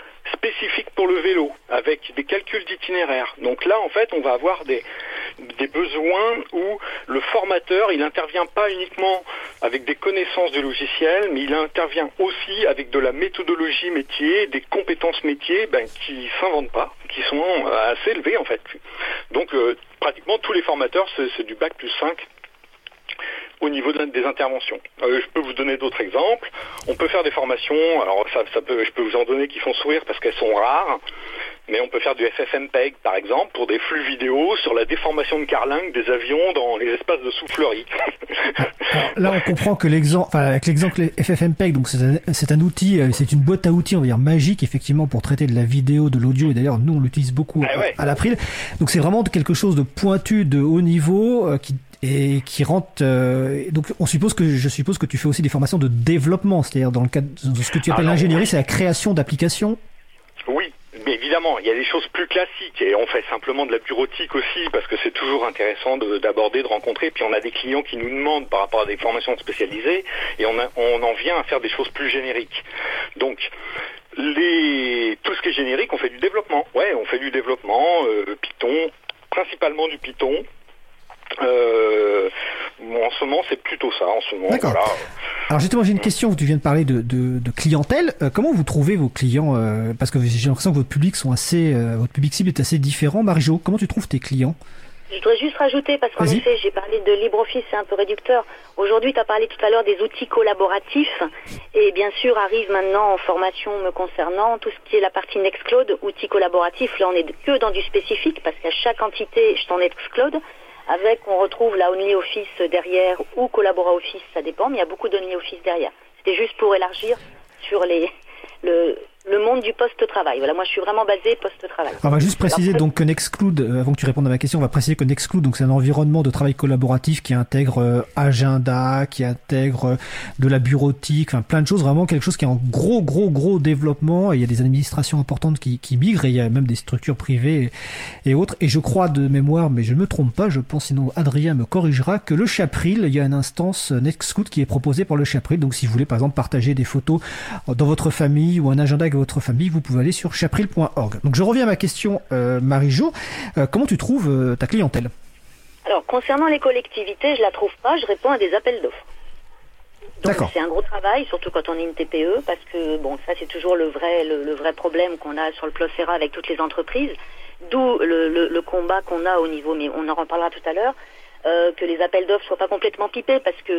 spécifiques pour le vélo, avec des calculs d'itinéraire. Donc là, en fait, on va avoir des besoins où le formateur, il n'intervient pas uniquement avec des connaissances du logiciel, mais il intervient aussi avec de la méthodologie métier, des compétences métiers qui s'inventent pas, qui sont assez élevées en fait. Donc pratiquement tous les formateurs, c'est du bac plus 5 au niveau des interventions. Je peux vous donner d'autres exemples. On peut faire des formations, alors je peux vous en donner qui font sourire parce qu'elles sont rares, mais on peut faire du FFmpeg par exemple pour des flux vidéo sur la déformation de carlingue des avions dans les espaces de soufflerie. Alors, là, on comprend que avec l'exemple FFmpeg, donc c'est un outil, c'est une boîte à outils, on va dire magique, effectivement, pour traiter de la vidéo, de l'audio, et d'ailleurs, nous, on l'utilise beaucoup à l'April. Donc, c'est vraiment quelque chose de pointu, de haut niveau, qui rentre. Donc, je suppose que tu fais aussi des formations de développement, c'est-à-dire dans le cadre de ce que tu appelles l'ingénierie, c'est la création d'applications. Oui. Mais évidemment, il y a des choses plus classiques et on fait simplement de la bureautique aussi parce que c'est toujours intéressant d'aborder, de rencontrer. Puis on a des clients qui nous demandent par rapport à des formations spécialisées et on en vient à faire des choses plus génériques. Donc tout ce qui est générique, on fait du développement. Ouais, on fait du développement, Python, principalement du Python. En ce moment, c'est plutôt ça. En ce moment, d'accord. Voilà. Alors justement, j'ai une question. Tu viens de parler de clientèle. Comment vous trouvez vos clients parce que j'ai l'impression que votre public cible est assez différent. Marie-Jo, comment tu trouves tes clients? Je voudrais juste rajouter, parce qu'en effet, j'ai parlé de LibreOffice, c'est un peu réducteur. Aujourd'hui, tu as parlé tout à l'heure des outils collaboratifs. Et bien sûr, arrive maintenant en formation me concernant tout ce qui est la partie Nextcloud, outils collaboratifs. Là, on n'est que dans du spécifique, parce qu'à chaque entité, je t'en Nextcloud. On retrouve la OnlyOffice derrière ou CollaboraOffice, ça dépend, mais il y a beaucoup d'OnlyOffice derrière. C'était juste pour élargir sur le monde du post-travail. Voilà, moi je suis vraiment basée post-travail. On va juste préciser donc que Nextcloud, avant que tu répondes à ma question, on va préciser que Nextcloud, donc c'est un environnement de travail collaboratif qui intègre agenda, qui intègre de la bureautique, enfin plein de choses, vraiment quelque chose qui est en gros développement. Et il y a des administrations importantes qui migrent et il y a même des structures privées et autres. Et je crois de mémoire, mais je ne me trompe pas, je pense, sinon Adrien me corrigera, que le Chapril, il y a une instance Nextcloud qui est proposée par le Chapril. Donc si vous voulez par exemple partager des photos dans votre famille ou un agenda avec votre famille, vous pouvez aller sur chapril.org. Donc je reviens à ma question, Marie-Jo. Comment tu trouves ta clientèle? Alors concernant les collectivités, je la trouve pas, je réponds à des appels d'offres. Donc d'accord. C'est un gros travail, surtout quand on est une TPE, parce que bon, ça c'est toujours le vrai problème qu'on a sur le Plocera avec toutes les entreprises, d'où le combat qu'on a au niveau, mais on en reparlera tout à l'heure, que les appels d'offres soient pas complètement pipés, parce que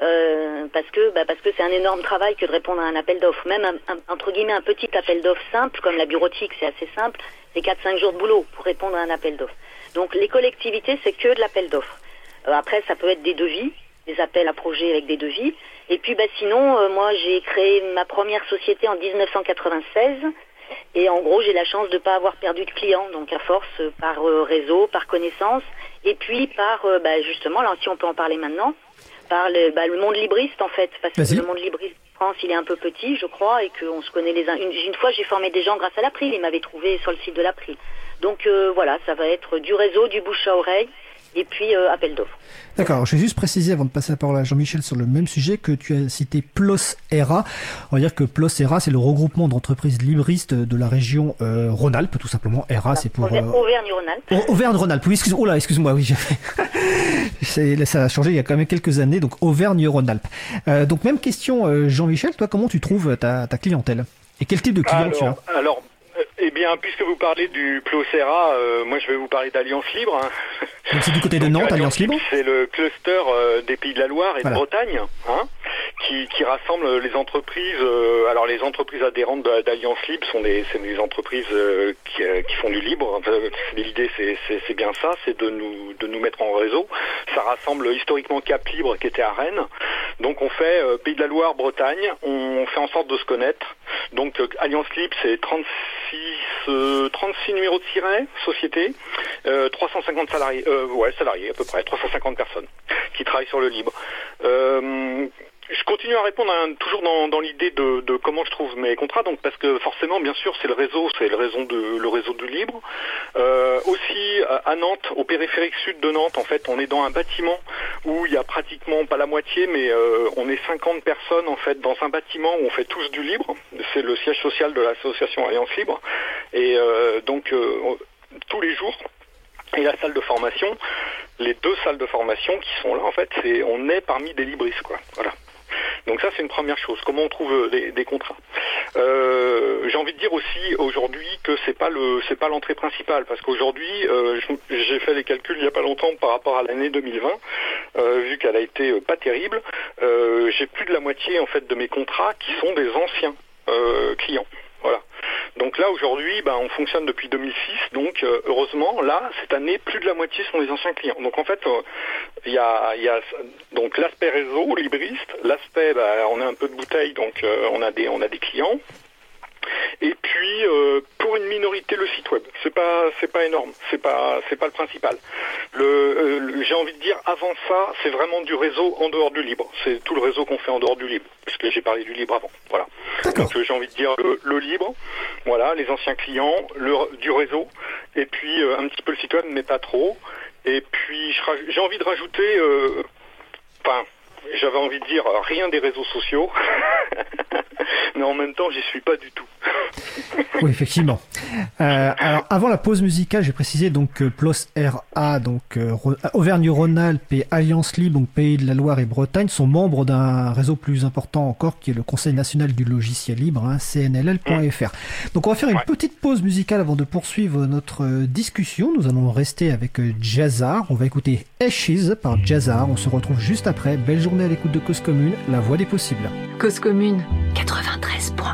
c'est un énorme travail que de répondre à un appel d'offres. Même entre guillemets un petit appel d'offres simple, comme la bureautique, c'est assez simple, c'est 4-5 jours de boulot pour répondre à un appel d'offres. Donc les collectivités, c'est que de l'appel d'offres. Après, ça peut être des devis, des appels à projets avec des devis. Et puis sinon, moi j'ai créé ma première société en 1996. Et en gros, j'ai la chance de ne pas avoir perdu de clients, donc à force, par réseau, par connaissance, et puis par, justement, là si on peut en parler maintenant, par le monde libriste en fait, parce que le monde libriste en France il est un peu petit je crois et qu'on se connaît les uns. Une fois j'ai formé des gens grâce à l'April, ils m'avaient trouvé sur le site de l'April. Donc voilà, ça va être du réseau, du bouche à oreille et puis appel d'offres. D'accord, je vais juste préciser avant de passer la parole à Jean-Michel sur le même sujet que tu as cité Plocera. On va dire que Plocera c'est le regroupement d'entreprises libristes de la région Rhône-Alpes tout simplement. ERA c'est pour Auvergne-Rhône-Alpes. Auvergne-Rhône-Alpes. Oui, excuse-moi, oui. Ça a changé il y a quand même quelques années, donc Auvergne-Rhône-Alpes. Donc même question, Jean-Michel, toi comment tu trouves ta clientèle? Et quel type de client tu as? Alors, eh bien, puisque vous parlez du Plocera, moi je vais vous parler d'Alliance Libre. Hein. Donc c'est du côté de Nantes, Alliance Libre. C'est le cluster des Pays de la Loire et de Bretagne, hein, qui rassemble les entreprises. Alors les entreprises adhérentes d'Alliance Libre sont des entreprises qui font du libre. Enfin, l'idée c'est bien ça, c'est de nous mettre en réseau. Ça rassemble historiquement Cap Libre qui était à Rennes. Donc on fait Pays de la Loire, Bretagne. On fait en sorte de se connaître. Donc Alliance Libre c'est 36 numéros de siret, société, 350 salariés, salariés à peu près, 350 personnes qui travaillent sur le libre. Je continue à répondre toujours dans l'idée de comment je trouve mes contrats, donc parce que forcément, bien sûr, c'est le réseau du libre. Aussi à Nantes, au périphérique sud de Nantes, en fait, on est dans un bâtiment où il y a pratiquement pas la moitié, mais on est 50 personnes en fait dans un bâtiment où on fait tous du libre. C'est le siège social de l'association Alliance Libre, et donc tous les jours. Et la salle de formation, les 2 salles de formation qui sont là, en fait, on est parmi des libristes, quoi. Voilà. Donc ça, c'est une première chose. Comment on trouve des contrats. J'ai envie de dire aussi aujourd'hui que c'est pas l'entrée principale, parce qu'aujourd'hui, j'ai fait les calculs il y a pas longtemps par rapport à l'année 2020, vu qu'elle a été pas terrible. J'ai plus de la moitié en fait de mes contrats qui sont des anciens clients. Voilà. Donc là aujourd'hui, on fonctionne depuis 2006, donc heureusement là cette année plus de la moitié sont des anciens clients. Donc en fait il y a donc l'aspect réseau libriste, l'aspect on a un peu de bouteille, donc on a des clients. Et puis pour une minorité le site web, c'est pas énorme, c'est pas le principal. J'ai envie de dire avant ça, c'est vraiment du réseau en dehors du libre. C'est tout le réseau qu'on fait en dehors du libre, puisque j'ai parlé du libre avant. Voilà. Donc j'ai envie de dire le libre, voilà, les anciens clients, du réseau, et puis un petit peu le site web, mais pas trop. Et puis j'ai envie de rajouter, j'avais envie de dire rien des réseaux sociaux, mais en même temps, j'y suis pas du tout. Oui, effectivement. Alors, avant la pause musicale, j'ai précisé donc PLOS RA, donc Auvergne-Rhône-Alpes et Alliance Libre, donc Pays de la Loire et Bretagne, sont membres d'un réseau plus important encore, qui est le Conseil national du logiciel libre, cnll.fr. Donc, on va faire une petite pause musicale avant de poursuivre notre discussion. Nous allons rester avec Jazzar. On va écouter Ashes par Jazzar. On se retrouve juste après. Belle journée à l'écoute de Cause Commune, la voix des possibles. Cause Commune 93.1.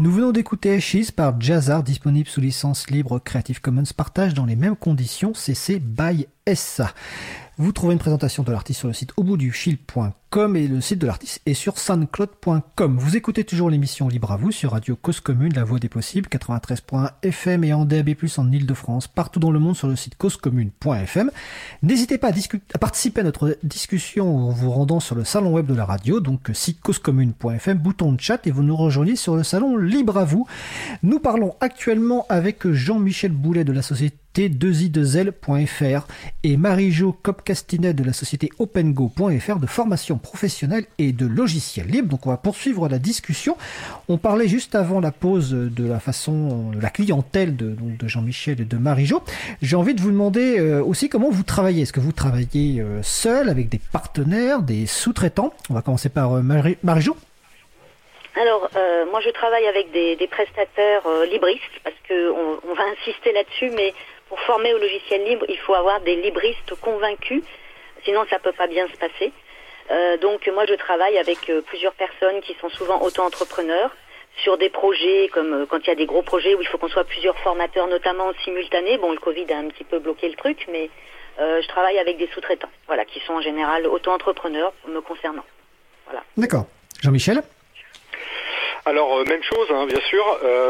Nous venons d'écouter Ashes par Jazzar, disponible sous licence libre Creative Commons partage dans les mêmes conditions CC by SA. Vous trouvez une présentation de l'artiste sur le site auboutdufil.com et le site de l'artiste est sur soundcloud.com. Vous écoutez toujours l'émission Libre à vous sur Radio Cause Commune, la voix des possibles, 93.1 FM et en DAB+, en Ile-de-France, partout dans le monde sur le site causecommune.fm. N'hésitez pas à participer à notre discussion en vous rendant sur le salon web de la radio, donc site causecommune.fm, bouton de chat et vous nous rejoignez sur le salon Libre à vous. Nous parlons actuellement avec Jean-Michel Boulet de la société T2i2L.fr et Marie-Jo Copcastinet de la société OpenGo.fr de formation professionnelle et de logiciels libres. Donc on va poursuivre la discussion. On parlait juste avant la pause de la façon, de la clientèle de Jean-Michel et de Marie-Jo. J'ai envie de vous demander aussi comment vous travaillez. Est-ce que vous travaillez seul, avec des partenaires, des sous-traitants? On va commencer par Marie-Jo. Alors, moi je travaille avec des prestataires libristes parce qu'on va insister là-dessus, mais pour former au logiciel libre, il faut avoir des libristes convaincus, sinon ça peut pas bien se passer. Donc moi je travaille avec plusieurs personnes qui sont souvent auto-entrepreneurs sur des projets comme quand il y a des gros projets où il faut qu'on soit plusieurs formateurs, notamment simultanés. Bon, le Covid a un petit peu bloqué le truc, mais je travaille avec des sous-traitants, voilà, qui sont en général auto-entrepreneurs me concernant. Voilà. D'accord. Jean-Michel ? Alors, même chose, hein, bien sûr.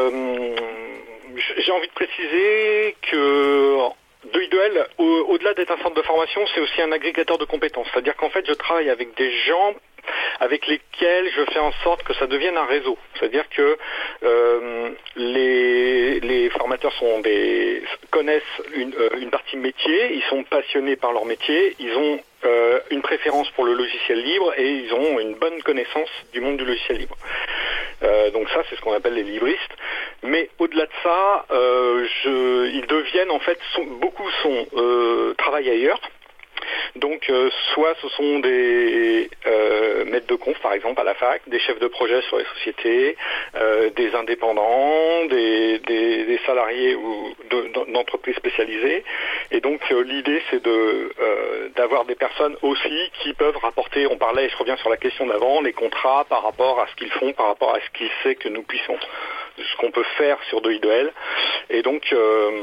J'ai envie de préciser que 2i2L, au-delà d'être un centre de formation, c'est aussi un agrégateur de compétences. C'est-à-dire qu'en fait, je travaille avec des gens avec lesquels je fais en sorte que ça devienne un réseau. C'est-à-dire que les formateurs connaissent une partie métier, ils sont passionnés par leur métier, ils ont une préférence pour le logiciel libre et ils ont une bonne connaissance du monde du logiciel libre. Donc ça, c'est ce qu'on appelle les libristes. Mais au-delà de ça, ils deviennent en fait, beaucoup travaillent ailleurs. Donc soit ce sont des maîtres de conf par exemple à la fac, des chefs de projet sur les sociétés, des indépendants, des salariés ou d'entreprises spécialisées. Et donc l'idée c'est d'avoir des personnes aussi qui peuvent rapporter, on parlait, je reviens sur la question d'avant, les contrats par rapport à ce qu'ils font, par rapport à ce qu'ils savent que nous puissions, ce qu'on peut faire sur 2i2L. Et donc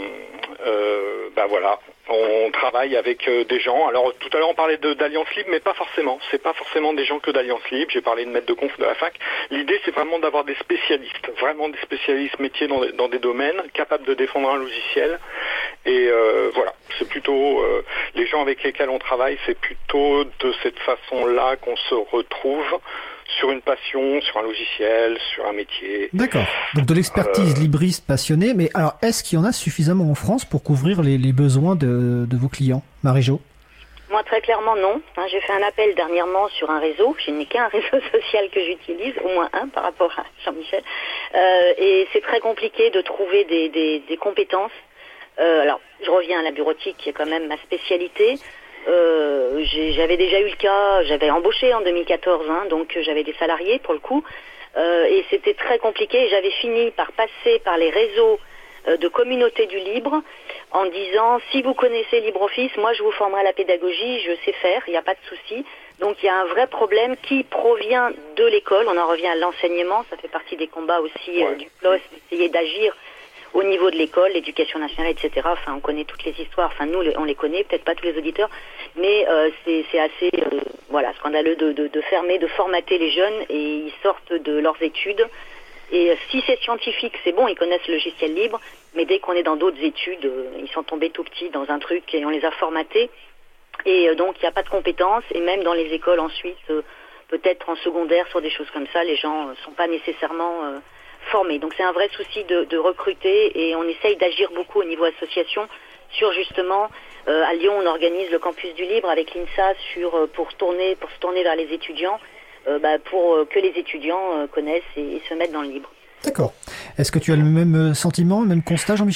voilà. On travaille avec des gens. Alors tout à l'heure on parlait d'Alliance Libre, mais pas forcément. C'est pas forcément des gens que d'Alliance Libre. J'ai parlé de maître de conf de la fac. L'idée c'est vraiment d'avoir des spécialistes, vraiment des spécialistes métiers dans des domaines, capables de défendre un logiciel. Et voilà, c'est plutôt les gens avec lesquels on travaille, c'est plutôt de cette façon-là qu'on se retrouve sur une passion, sur un logiciel, sur un métier. D'accord. Donc de l'expertise libriste passionnée, mais alors est-ce qu'il y en a suffisamment en France pour couvrir les besoins de vos clients, Marie-Jo ? Moi, très clairement, non. J'ai fait un appel dernièrement sur un réseau. Je n'ai qu'un réseau social que j'utilise, au moins un par rapport à Jean-Michel. Et c'est très compliqué de trouver des compétences. Alors, je reviens à la bureautique, qui est quand même ma spécialité. J'avais déjà eu le cas, j'avais embauché en 2014, donc j'avais des salariés pour le coup, et c'était très compliqué. J'avais fini par passer par les réseaux de communauté du libre en disant si vous connaissez LibreOffice, moi je vous formerai à la pédagogie, je sais faire, il n'y a pas de souci. Donc il y a un vrai problème qui provient de l'école. On en revient à l'enseignement, ça fait partie des combats aussi du PLOS, d'essayer d'agir au niveau de l'école, l'éducation nationale, etc. Enfin, on connaît toutes les histoires. Enfin, nous, on les connaît, peut-être pas tous les auditeurs, mais c'est assez, scandaleux de fermer, de formater les jeunes et ils sortent de leurs études. Et si c'est scientifique, c'est bon, ils connaissent le logiciel libre, mais dès qu'on est dans d'autres études, ils sont tombés tout petits dans un truc et on les a formatés. Et donc, il n'y a pas de compétences. Et même dans les écoles ensuite, peut-être en secondaire, sur des choses comme ça, les gens sont pas nécessairement formés. Donc c'est un vrai souci de recruter et on essaye d'agir beaucoup au niveau association sur justement à Lyon on organise le campus du libre avec l'INSA pour se tourner vers les étudiants pour que les étudiants connaissent et se mettent dans le libre. D'accord. Est-ce que tu as le même sentiment, le même constat, Jean-Michel ?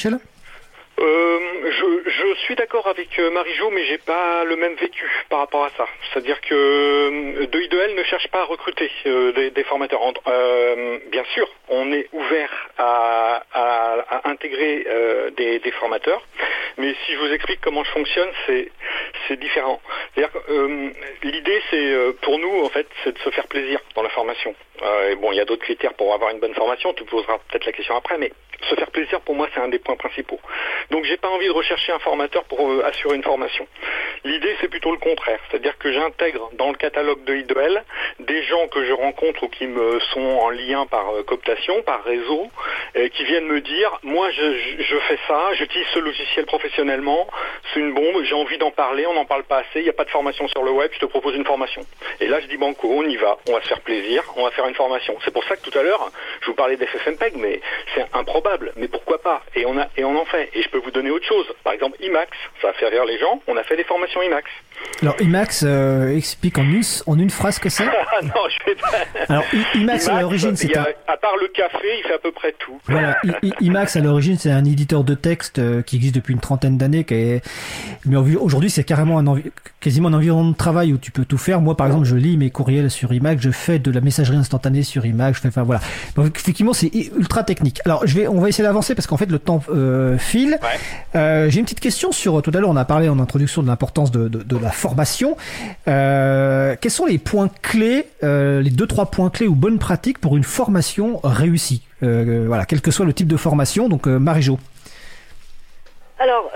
Je suis d'accord avec Marie-Jo, mais j'ai pas le même vécu par rapport à ça. C'est-à-dire que 2i2L ne cherche pas à recruter des formateurs. Bien sûr, on est ouvert à intégrer des formateurs, mais si je vous explique comment je fonctionne, c'est différent. C'est-à-dire que l'idée, c'est pour nous en fait, c'est de se faire plaisir dans la formation. Et bon, il y a d'autres critères pour avoir une bonne formation. Tu poseras peut-être la question après, mais se faire plaisir pour moi, c'est un des points principaux. Donc, j'ai pas envie de rechercher un formateur pour assurer une formation. L'idée, c'est plutôt le contraire, c'est-à-dire que j'intègre dans le catalogue de I2L des gens que je rencontre ou qui me sont en lien par cooptation, par réseau, qui viennent me dire, moi, je fais ça, j'utilise ce logiciel professionnellement, c'est une bombe, j'ai envie d'en parler, on n'en parle pas assez, il n'y a pas de formation sur le web, je te propose une formation. Et là, je dis banco, on y va, on va se faire plaisir, on va faire une formation. C'est pour ça que tout à l'heure, je vous parlais d'FFmpeg, mais c'est improbable, mais pourquoi pas? Et on en fait. Et je peux vous donner autre chose. Par exemple, IMAX, ça a fait rire les gens, on a fait des formations IMAX. Alors IMAX explique en une phrase que c'est. Non, je vais pas. Alors IMAX à l'origine, c'est à part le café, il fait à peu près tout. Voilà, IMAX à l'origine, c'est un éditeur de texte qui existe depuis une trentaine d'années. Mais aujourd'hui, c'est carrément quasiment un environnement de travail où tu peux tout faire. Moi, par exemple, je lis mes courriels sur IMAX, je fais de la messagerie instantanée sur IMAX. Voilà. Donc effectivement, c'est ultra technique. Alors on va essayer d'avancer parce qu'en fait le temps file. Ouais. J'ai une petite question sur tout à l'heure. On a parlé en introduction de l'importance de la formation. Quels sont les points clés, les 2-3 points clés ou bonnes pratiques pour une formation réussie, voilà, quel que soit le type de formation. Donc Marie-Jo. Alors,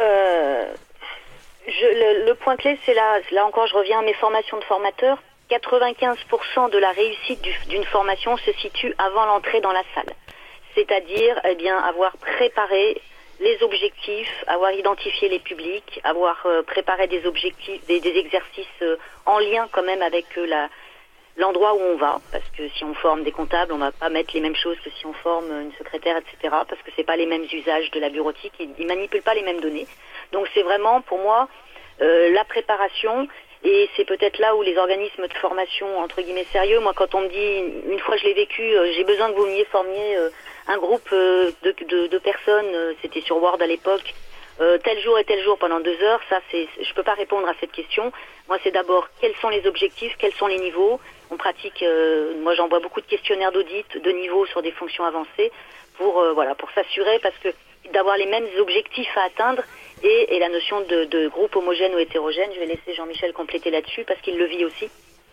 le point clé, c'est là encore, je reviens à mes formations de formateurs. 95% de la réussite d'une formation se situe avant l'entrée dans la salle. C'est-à-dire, avoir préparé les objectifs, avoir identifié les publics, avoir préparé des objectifs, des exercices en lien quand même avec l'endroit où on va, parce que si on forme des comptables, on va pas mettre les mêmes choses que si on forme une secrétaire, etc., parce que c'est pas les mêmes usages de la bureautique, ils manipulent pas les mêmes données. Donc c'est vraiment, pour moi, la préparation, et c'est peut-être là où les organismes de formation, entre guillemets, sérieux, moi quand on me dit, une fois je l'ai vécu, j'ai besoin que vous veniez former un groupe de personnes, c'était sur Word à l'époque, tel jour et tel jour pendant 2 heures, ça je peux pas répondre à cette question. Moi c'est d'abord quels sont les objectifs, quels sont les niveaux. On pratique, moi j'envoie beaucoup de questionnaires d'audit de niveau sur des fonctions avancées pour s'assurer, parce que d'avoir les mêmes objectifs à atteindre et la notion de groupe homogène ou hétérogène, je vais laisser Jean-Michel compléter là-dessus parce qu'il le vit aussi.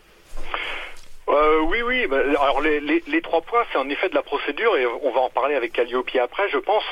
Oui. Alors les 3 points, c'est en effet de la procédure, et on va en parler avec Calliope après, je pense.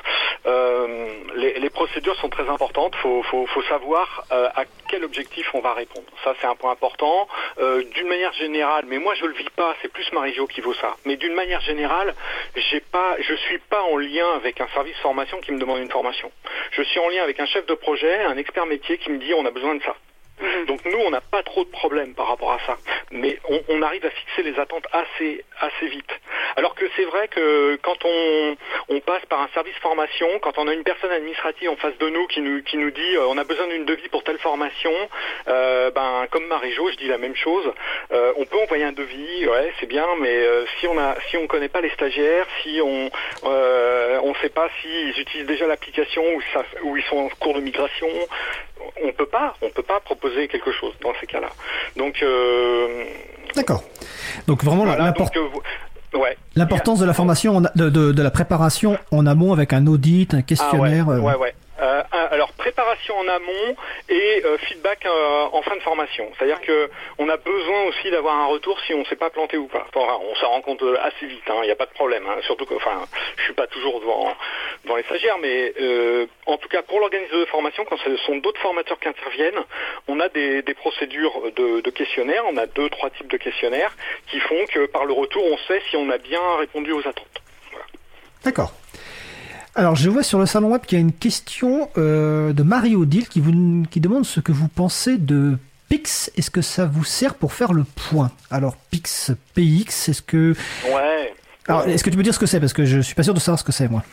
Les procédures sont très importantes. Faut savoir à quel objectif on va répondre. Ça, c'est un point important. D'une manière générale, mais moi je le vis pas. C'est plus Marie-Jo qui vaut ça. Mais d'une manière générale, je suis pas en lien avec un service formation qui me demande une formation. Je suis en lien avec un chef de projet, un expert métier qui me dit on a besoin de ça. Donc nous, on n'a pas trop de problèmes par rapport à ça, mais on arrive à fixer les attentes assez vite. Alors que c'est vrai que quand on passe par un service formation, quand on a une personne administrative en face de nous qui nous dit on a besoin d'une devis pour telle formation, comme Marie-Jo, je dis la même chose. On peut envoyer un devis, ouais, c'est bien, mais si on connaît pas les stagiaires, si on sait pas s'ils utilisent déjà l'application ou ils sont en cours de migration, on peut pas proposer quelque chose dans ces cas-là. Donc d'accord. Donc vraiment l'importance de la formation, de la préparation en amont avec un audit, un questionnaire. Ouais. Alors préparation en amont et feedback en fin de formation. C'est-à-dire que on a besoin aussi d'avoir un retour si on s'est pas planté ou pas. Enfin, on s'en rend compte assez vite, il n'y a pas de problème. Surtout que, je suis pas toujours devant les stagiaires, mais en tout cas pour l'organisateur de formation, quand ce sont d'autres formateurs qui interviennent, on a des procédures de questionnaires. On a 2-3 types de questionnaires qui font que par le retour, on sait si on a bien répondu aux attentes. Voilà. D'accord. Alors, je vois sur le salon web qu'il y a une question de Marie-Odile qui demande ce que vous pensez de PIX. Est-ce que ça vous sert pour faire le point? Alors, PIX, est-ce que... Ouais. Alors, est-ce que tu peux dire ce que c'est? Parce que je suis pas sûr de savoir ce que c'est, moi.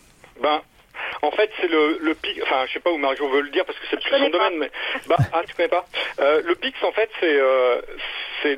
En fait, c'est le PIX, je sais pas où Marie-Jo veut le dire parce que c'est plus son domaine, mais tu connais pas. Le PIX, en fait, c'est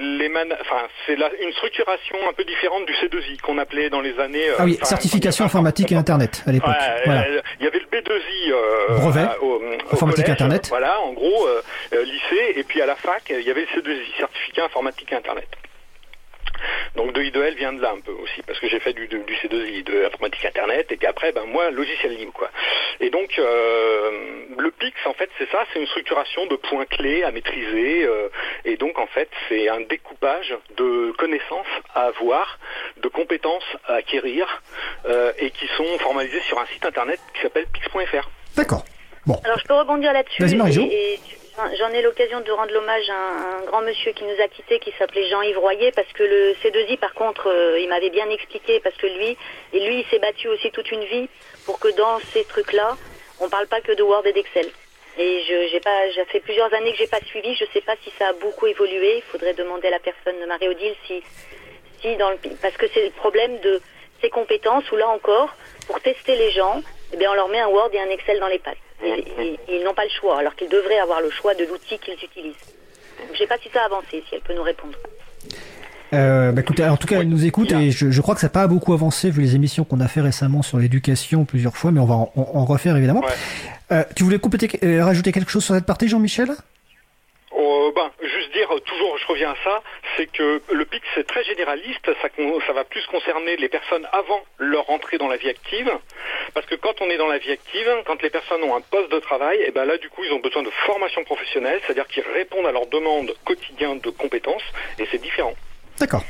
une structuration un peu différente du C2I qu'on appelait dans les années. Certification informatique et Internet à l'époque. Voilà. Il y avait le B2I brevet au informatique collège, Internet. Voilà, en gros lycée, et puis à la fac, il y avait le C2I, certificat informatique et Internet. Donc de I2L vient de là un peu aussi, parce que j'ai fait du C2I, de l'informatique internet, et puis après, moi, logiciel libre, quoi. Et donc, le PIX, en fait, c'est ça, c'est une structuration de points clés à maîtriser, et donc, en fait, c'est un découpage de connaissances à avoir, de compétences à acquérir, et qui sont formalisées sur un site internet qui s'appelle pix.fr. D'accord. Bon. Alors, je peux rebondir là-dessus. Vas-y, Marie-Jo. J'en ai l'occasion de rendre l'hommage à un grand monsieur qui nous a quittés, qui s'appelait Jean-Yves Royer, parce que le C2I, par contre, il m'avait bien expliqué, parce que lui, il s'est battu aussi toute une vie pour que dans ces trucs-là, on parle pas que de Word et d'Excel. Et j'ai fait plusieurs années que j'ai pas suivi, je sais pas si ça a beaucoup évolué, il faudrait demander à la personne de Marie-Odile si parce que c'est le problème de ces compétences, où là encore, pour tester les gens, eh bien, on leur met un Word et un Excel dans les pattes. Ils n'ont pas le choix, alors qu'ils devraient avoir le choix de l'outil qu'ils utilisent. Je ne sais pas si ça a avancé, si elle peut nous répondre. Écoutez, en tout cas, elle nous écoute et je crois que ça n'a pas beaucoup avancé vu les émissions qu'on a fait récemment sur l'éducation plusieurs fois, mais on va en refaire évidemment. Ouais. Tu voulais rajouter quelque chose sur cette partie, Jean-Michel ? Juste dire, toujours je reviens à ça, c'est que le PIX c'est très généraliste, ça va plus concerner les personnes avant leur entrée dans la vie active, parce que quand on est dans la vie active, quand les personnes ont un poste de travail, et ben là du coup ils ont besoin de formation professionnelle, c'est-à-dire qu'ils répondent à leurs demandes quotidiennes de compétences, et c'est différent. D'accord.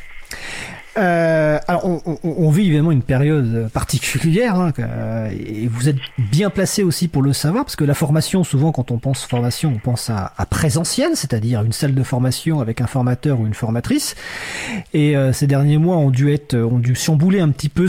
Alors on vit évidemment une période particulière, hein, et vous êtes bien placé aussi pour le savoir, parce que la formation, souvent quand on pense formation, on pense à présentiel, c'est-à-dire une salle de formation avec un formateur ou une formatrice, et ces derniers mois ont dû chambouler un petit peu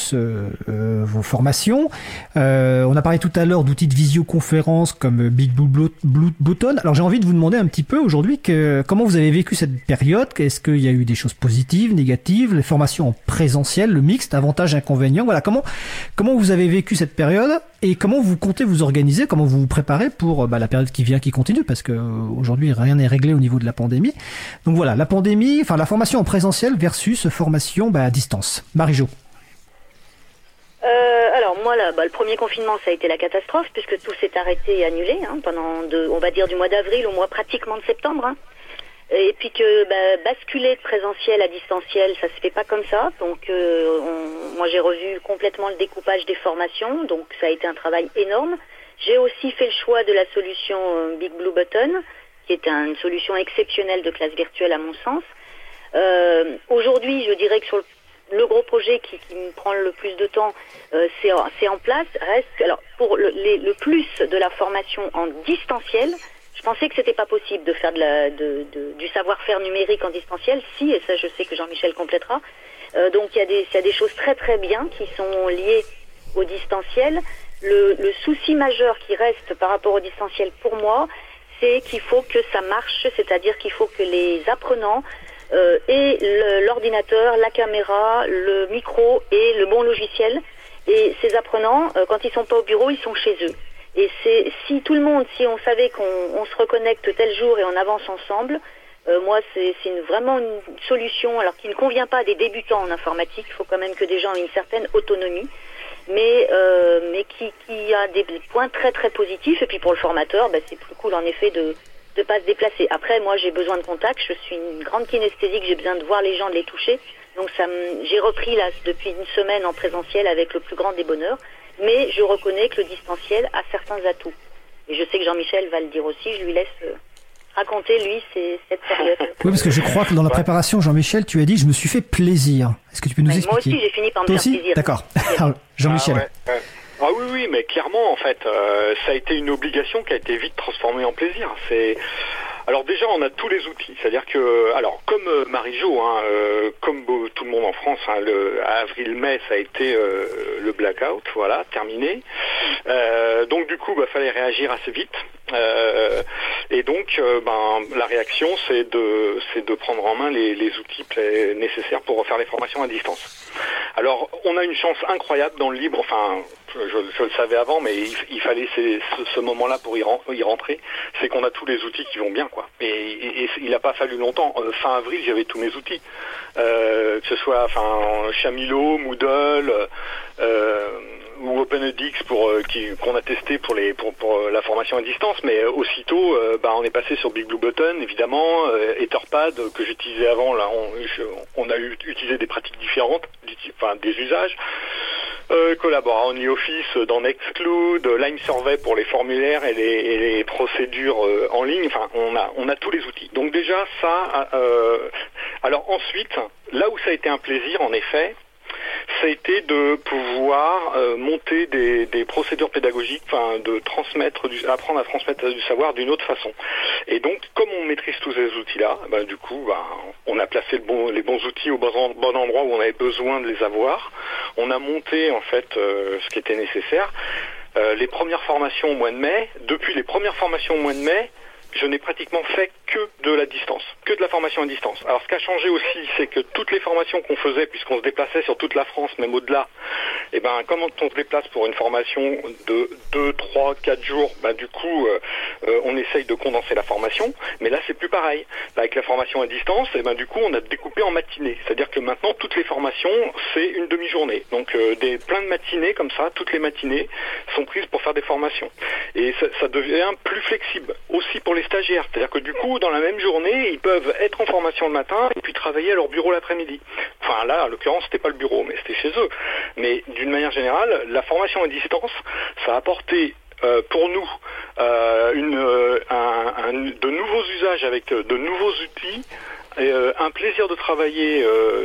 vos formations. On a parlé tout à l'heure d'outils de visioconférence comme Big Blue Button. Alors j'ai envie de vous demander un petit peu aujourd'hui comment vous avez vécu cette période. Est-ce qu'il y a eu des choses positives, négatives, les formations en présentiel, le mixte, avantages, inconvénients. Voilà, comment vous avez vécu cette période et comment vous comptez vous organiser, comment vous vous préparez pour la période qui vient, qui continue, parce que aujourd'hui rien n'est réglé au niveau de la pandémie. Donc voilà, la formation en présentiel versus formation à distance. Marie-Jo. Alors moi le premier confinement ça a été la catastrophe puisque tout s'est arrêté et annulé pendant on va dire du mois d'avril au mois pratiquement de septembre. Et puis que basculer de présentiel à distanciel, ça se fait pas comme ça. Donc moi j'ai revu complètement le découpage des formations, donc ça a été un travail énorme. J'ai aussi fait le choix de la solution Big Blue Button, qui est une solution exceptionnelle de classe virtuelle à mon sens. Aujourd'hui, je dirais que sur le gros projet qui me prend le plus de temps, c'est en place. Alors pour le plus de la formation en distanciel. Je pensais que c'était pas possible de faire du savoir-faire numérique en distanciel, et ça je sais que Jean-Michel complétera. Donc il y a des choses très très bien qui sont liées au distanciel. Le souci majeur qui reste par rapport au distanciel pour moi, c'est qu'il faut que ça marche, c'est-à-dire qu'il faut que les apprenants aient l'ordinateur, la caméra, le micro et le bon logiciel. Et ces apprenants, quand ils sont pas au bureau, ils sont chez eux. Et si on savait qu'on se reconnecte tel jour et on avance ensemble, moi c'est vraiment une solution, alors qui ne convient pas à des débutants en informatique. Il faut quand même que des gens aient une certaine autonomie, mais qui a des points très très positifs. Et puis pour le formateur, c'est plus cool en effet de pas se déplacer. Après, moi j'ai besoin de contact, je suis une grande kinesthésique, j'ai besoin de voir les gens, de les toucher. Donc j'ai repris là depuis une semaine en présentiel avec le plus grand des bonheurs. Mais je reconnais que le distanciel a certains atouts. Et je sais que Jean-Michel va le dire aussi, je lui laisse raconter, lui, cette période. Oui, parce que je crois que dans la préparation, Jean-Michel, tu as dit « je me suis fait plaisir ». Est-ce que tu peux nous expliquer ? Moi aussi, j'ai fini par me faire plaisir. D'accord. Jean-Michel. Ah oui, mais clairement, en fait, ça a été une obligation qui a été vite transformée en plaisir. Alors déjà, on a tous les outils, c'est-à-dire que, comme Marie-Jo, comme tout le monde en France, à avril-mai, ça a été le blackout, voilà, terminé. Donc du coup, fallait réagir assez vite. Et donc, la réaction, c'est de prendre en main les outils nécessaires pour refaire les formations à distance. Alors, on a une chance incroyable dans le libre, enfin, je le savais avant, mais il fallait ce moment-là pour y rentrer, c'est qu'on a tous les outils qui vont bien, quoi. Et il n'a pas fallu longtemps. Fin avril, j'avais tous mes outils, que ce soit Chamilo, Moodle, ou OpenEdX qu'on a testé pour la formation à distance, mais aussitôt on est passé sur Big Blue Button évidemment, Etherpad que j'utilisais avant, là on a utilisé des pratiques différentes, des usages. Collabora OnlyOffice dans Nextcloud, Lime Survey pour les formulaires et les procédures en ligne. Enfin, on a tous les outils. Donc déjà ça. Alors ensuite, là où ça a été un plaisir, en effet, ça a été de pouvoir monter des procédures pédagogiques, de apprendre à transmettre du savoir d'une autre façon. Et donc, comme on maîtrise tous ces outils-là, on a placé les bons outils au bon endroit où on avait besoin de les avoir. On a monté en fait ce qui était nécessaire. Les premières formations au mois de mai. Depuis les premières formations au mois de mai, je n'ai pratiquement fait que de la distance, que de la formation à distance. Alors ce qui a changé aussi, c'est que toutes les formations qu'on faisait, puisqu'on se déplaçait sur toute la France, même au-delà, quand on se déplace pour une formation de 2, 3, 4 jours, on essaye de condenser la formation, mais là c'est plus pareil. Là, avec la formation à distance, on a découpé en matinées. C'est-à-dire que maintenant, toutes les formations, c'est une demi-journée. Donc plein de matinées comme ça, toutes les matinées sont prises pour faire des formations. Et ça devient plus flexible, aussi pour les stagiaires. C'est-à-dire que du coup, dans la même journée, ils peuvent être en formation le matin et puis travailler à leur bureau l'après-midi. Enfin là, en l'occurrence, c'était pas le bureau, mais c'était chez eux. Mais d'une manière générale, la formation à distance, ça a apporté pour nous de nouveaux usages avec de nouveaux outils, un plaisir de travailler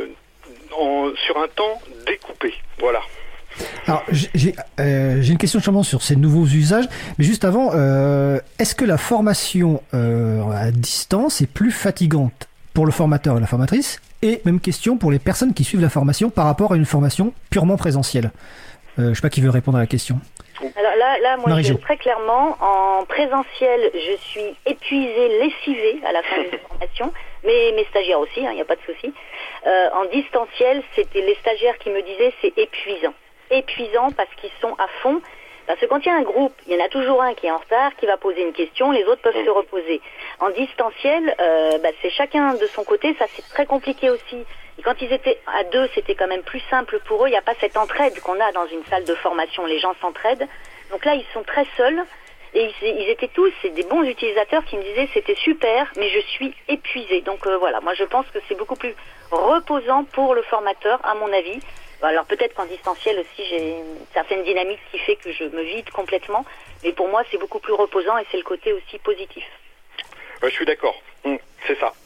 sur un temps découpé. Voilà. Alors, j'ai une question justement sur ces nouveaux usages, mais juste avant, est-ce que la formation à distance est plus fatigante pour le formateur et la formatrice? Et même question pour les personnes qui suivent la formation par rapport à une formation purement présentielle. Je ne sais pas qui veut répondre à la question. Alors là moi, je dis très clairement, en présentiel, je suis épuisée, lessivée à la fin de la formation, mais mes stagiaires aussi, il n'y a pas de souci. En distanciel, c'était les stagiaires qui me disaient c'est épuisant parce qu'ils sont à fond. Parce que quand il y a un groupe, il y en a toujours un qui est en retard, qui va poser une question, les autres peuvent se reposer. En distanciel, c'est chacun de son côté, ça c'est très compliqué aussi. Et quand ils étaient à deux, c'était quand même plus simple pour eux, il n'y a pas cette entraide qu'on a dans une salle de formation, les gens s'entraident. Donc là, ils sont très seuls, et ils étaient tous, c'est des bons utilisateurs qui me disaient c'était super, mais je suis épuisée. Donc voilà, moi je pense que c'est beaucoup plus reposant pour le formateur, à mon avis. Alors peut-être qu'en distanciel aussi, j'ai une certaine dynamique qui fait que je me vide complètement, mais pour moi c'est beaucoup plus reposant et c'est le côté aussi positif. Je suis d'accord, c'est ça.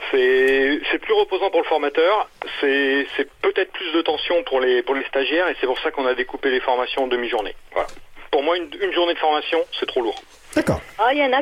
C'est plus reposant pour le formateur, c'est peut-être plus de tension pour les stagiaires et c'est pour ça qu'on a découpé les formations en demi-journée. Voilà. Pour moi, une journée de formation, c'est trop lourd. D'accord. Il y en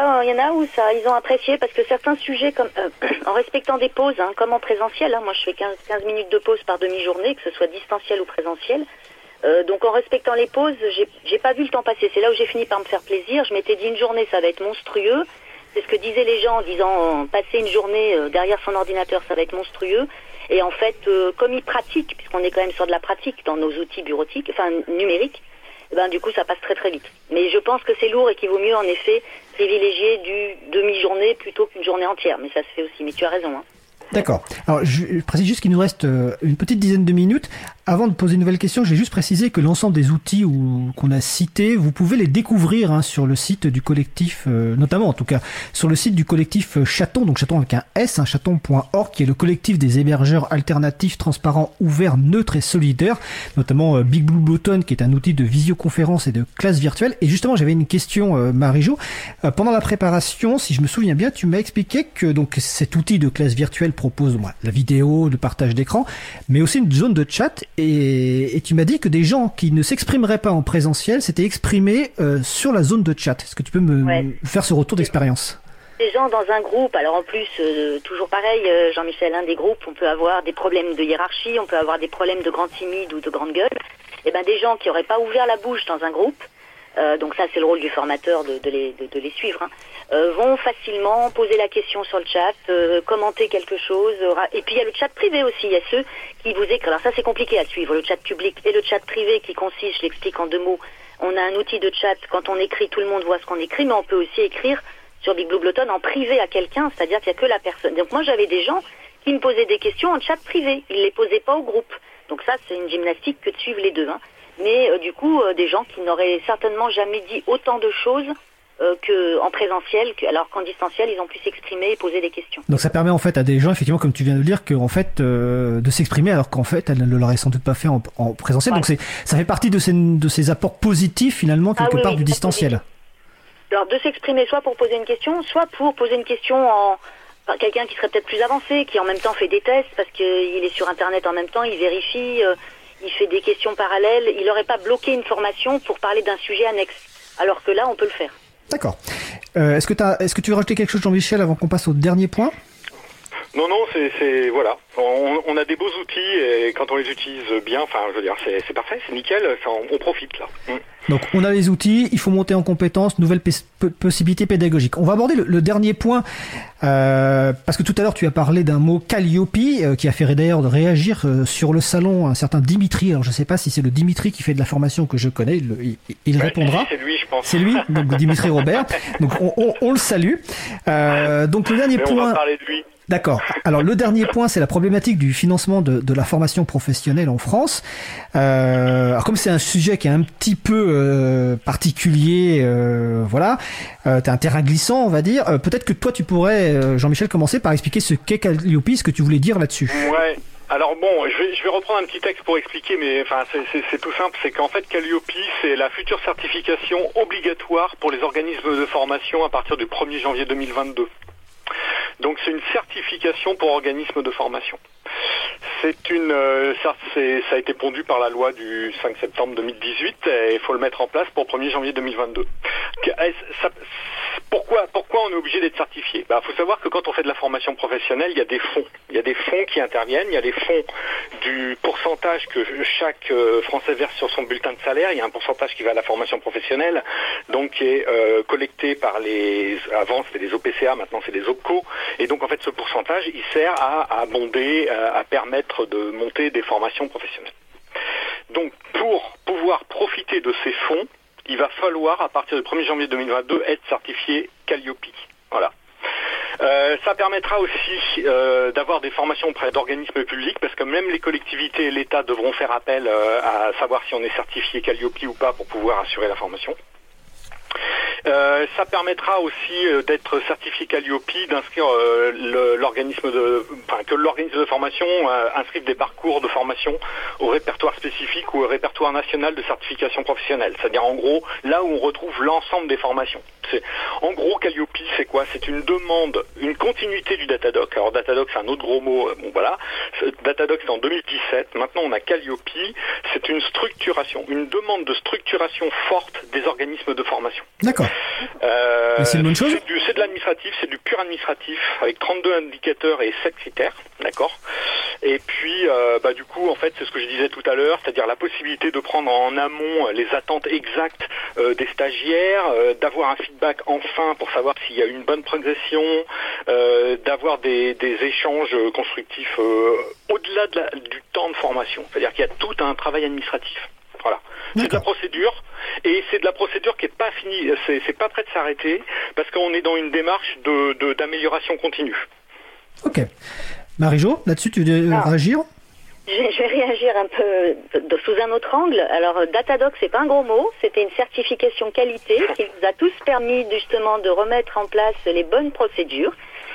a où ils ont apprécié parce que certains sujets, comme en respectant des pauses, comme en présentiel, moi je fais 15 minutes de pause par demi-journée, que ce soit distanciel ou présentiel. Donc en respectant les pauses, j'ai pas vu le temps passer. C'est là où j'ai fini par me faire plaisir. Je m'étais dit une journée, ça va être monstrueux. C'est ce que disaient les gens en disant passer une journée derrière son ordinateur, ça va être monstrueux. Et en fait, comme ils pratiquent, puisqu'on est quand même sur de la pratique dans nos outils bureautiques, numériques, du coup ça passe très très vite. Mais je pense que c'est lourd et qu'il vaut mieux en effet privilégier du demi-journée plutôt qu'une journée entière. Mais ça se fait aussi, mais tu as raison. D'accord. Alors, je précise juste qu'il nous reste une petite dizaine de minutes. Avant de poser une nouvelle question, j'ai juste précisé que l'ensemble des outils qu'on a cités, vous pouvez les découvrir sur le site du collectif, notamment en tout cas, sur le site du collectif Chaton, donc Chaton avec un S, chaton.org, qui est le collectif des hébergeurs alternatifs, transparents, ouverts, neutres et solidaires, notamment Big Blue Button, qui est un outil de visioconférence et de classe virtuelle. Et justement, j'avais une question, Marie-Jo. Pendant la préparation, si je me souviens bien, tu m'as expliqué que donc cet outil de classe virtuelle propose la vidéo, le partage d'écran, mais aussi une zone de chat. Et tu m'as dit que des gens qui ne s'exprimeraient pas en présentiel s'étaient exprimés sur la zone de chat. Est-ce que tu peux me faire ce retour d'expérience ? Des gens dans un groupe, alors en plus, toujours pareil, Jean-Michel, des groupes, on peut avoir des problèmes de hiérarchie, on peut avoir des problèmes de grande timide ou de grande gueule. Et des gens qui n'auraient pas ouvert la bouche dans un groupe, donc ça c'est le rôle du formateur de les suivre, vont facilement poser la question sur le chat, commenter quelque chose, et puis il y a le chat privé aussi, il y a ceux qui vous écrivent, alors ça c'est compliqué à suivre, le chat public et le chat privé qui consiste, je l'explique en 2 mots, on a un outil de chat, quand on écrit tout le monde voit ce qu'on écrit, mais on peut aussi écrire sur Big Blue Button en privé à quelqu'un, c'est-à-dire qu'il n'y a que la personne. Donc moi j'avais des gens qui me posaient des questions en chat privé, ils ne les posaient pas au groupe, donc ça c'est une gymnastique que de suivre les deux, mais du coup, des gens qui n'auraient certainement jamais dit autant de choses qu'en présentiel, alors qu'en distanciel, ils ont pu s'exprimer et poser des questions. Donc ça permet en fait à des gens, effectivement, comme tu viens de le dire, que, en fait, de s'exprimer, alors qu'en fait, elles ne l'auraient sans doute pas fait en présentiel. Ouais. Donc ça fait partie de ces apports positifs, finalement, quelque part du distanciel. Alors de s'exprimer soit pour poser une question, soit pour poser une question quelqu'un qui serait peut-être plus avancé, qui en même temps fait des tests, parce qu'il est sur Internet en même temps, il vérifie, il fait des questions parallèles. Il n'aurait pas bloqué une formation pour parler d'un sujet annexe, alors que là, on peut le faire. D'accord. Est-ce que tu veux rajouter quelque chose, Jean-Michel, avant qu'on passe au dernier point ? Non, c'est voilà. On a des beaux outils et quand on les utilise bien, enfin, je veux dire, c'est parfait, c'est nickel. Enfin, on profite là. Donc, on a les outils, il faut monter en compétences, nouvelles possibilités pédagogiques. On va aborder le dernier point parce que tout à l'heure tu as parlé d'un mot Calliope qui a fait d'ailleurs réagir sur le salon un certain Dimitri. Alors, je ne sais pas si c'est le Dimitri qui fait de la formation que je connais. Il répondra. C'est lui, je pense. C'est lui, donc Dimitri Robert. Donc, on le salue. Donc, le dernier point. On va parler de lui. D'accord. Alors le dernier point, c'est la problématique du financement de la formation professionnelle en France. Alors comme c'est un sujet qui est un petit peu particulier, voilà, t'as un terrain glissant, on va dire. Peut-être que toi, tu pourrais, Jean-Michel, commencer par expliquer ce qu'est Calliope, ce que tu voulais dire là-dessus. Ouais. Alors bon, je vais reprendre un petit texte pour expliquer, mais enfin c'est tout simple, c'est qu'en fait Calliope, c'est la future certification obligatoire pour les organismes de formation à partir du 1er janvier 2022. Donc c'est une certification pour organismes de formation. Ça a été pondu par la loi du 5 septembre 2018 et il faut le mettre en place pour le 1er janvier 2022. Pourquoi on est obligé d'être certifié ? Faut savoir que quand on fait de la formation professionnelle, il y a des fonds. Il y a des fonds qui interviennent, il y a les fonds du pourcentage que chaque Français verse sur son bulletin de salaire. Il y a un pourcentage qui va à la formation professionnelle, donc qui est collecté par avant c'était les OPCA, maintenant c'est les OPCO. Et donc en fait ce pourcentage, il sert à abonder, à permettre de monter des formations professionnelles. Donc pour pouvoir profiter de ces fonds, il va falloir, à partir du 1er janvier 2022, être certifié Calliope. Voilà. Ça permettra aussi d'avoir des formations auprès d'organismes publics, parce que même les collectivités et l'État devront faire appel à savoir si on est certifié Calliope ou pas pour pouvoir assurer la formation. Ça permettra aussi d'être certifié Calliope, d'inscrire que l'organisme de formation inscrive des parcours de formation au répertoire spécifique ou au répertoire national de certification professionnelle. C'est-à-dire en gros là où on retrouve l'ensemble des formations. En gros, Calliope, c'est quoi ? C'est une demande, une continuité du Datadoc. Alors Datadoc, c'est un autre gros mot. Bon voilà, Datadoc c'est en 2017. Maintenant on a Calliope. C'est une structuration, une demande de structuration forte des organismes de formation. D'accord. C'est une bonne chose. C'est de l'administratif, c'est du pur administratif, avec 32 indicateurs et 7 critères, d'accord. Et puis, du coup, en fait, c'est ce que je disais tout à l'heure, c'est-à-dire la possibilité de prendre en amont les attentes exactes des stagiaires, d'avoir un feedback enfin pour savoir s'il y a une bonne progression, d'avoir des échanges constructifs au-delà du temps de formation. C'est-à-dire qu'il y a tout un travail administratif. Voilà. C'est de la procédure, et c'est de la procédure qui est pas finie, c'est pas prêt de s'arrêter, parce qu'on est dans une démarche d'amélioration continue. Ok. Marie-Jo, là-dessus, tu veux réagir ? Je vais réagir un peu sous un autre angle. Alors, Datadoc, c'est pas un gros mot, c'était une certification qualité qui nous a tous permis justement de remettre en place les bonnes procédures.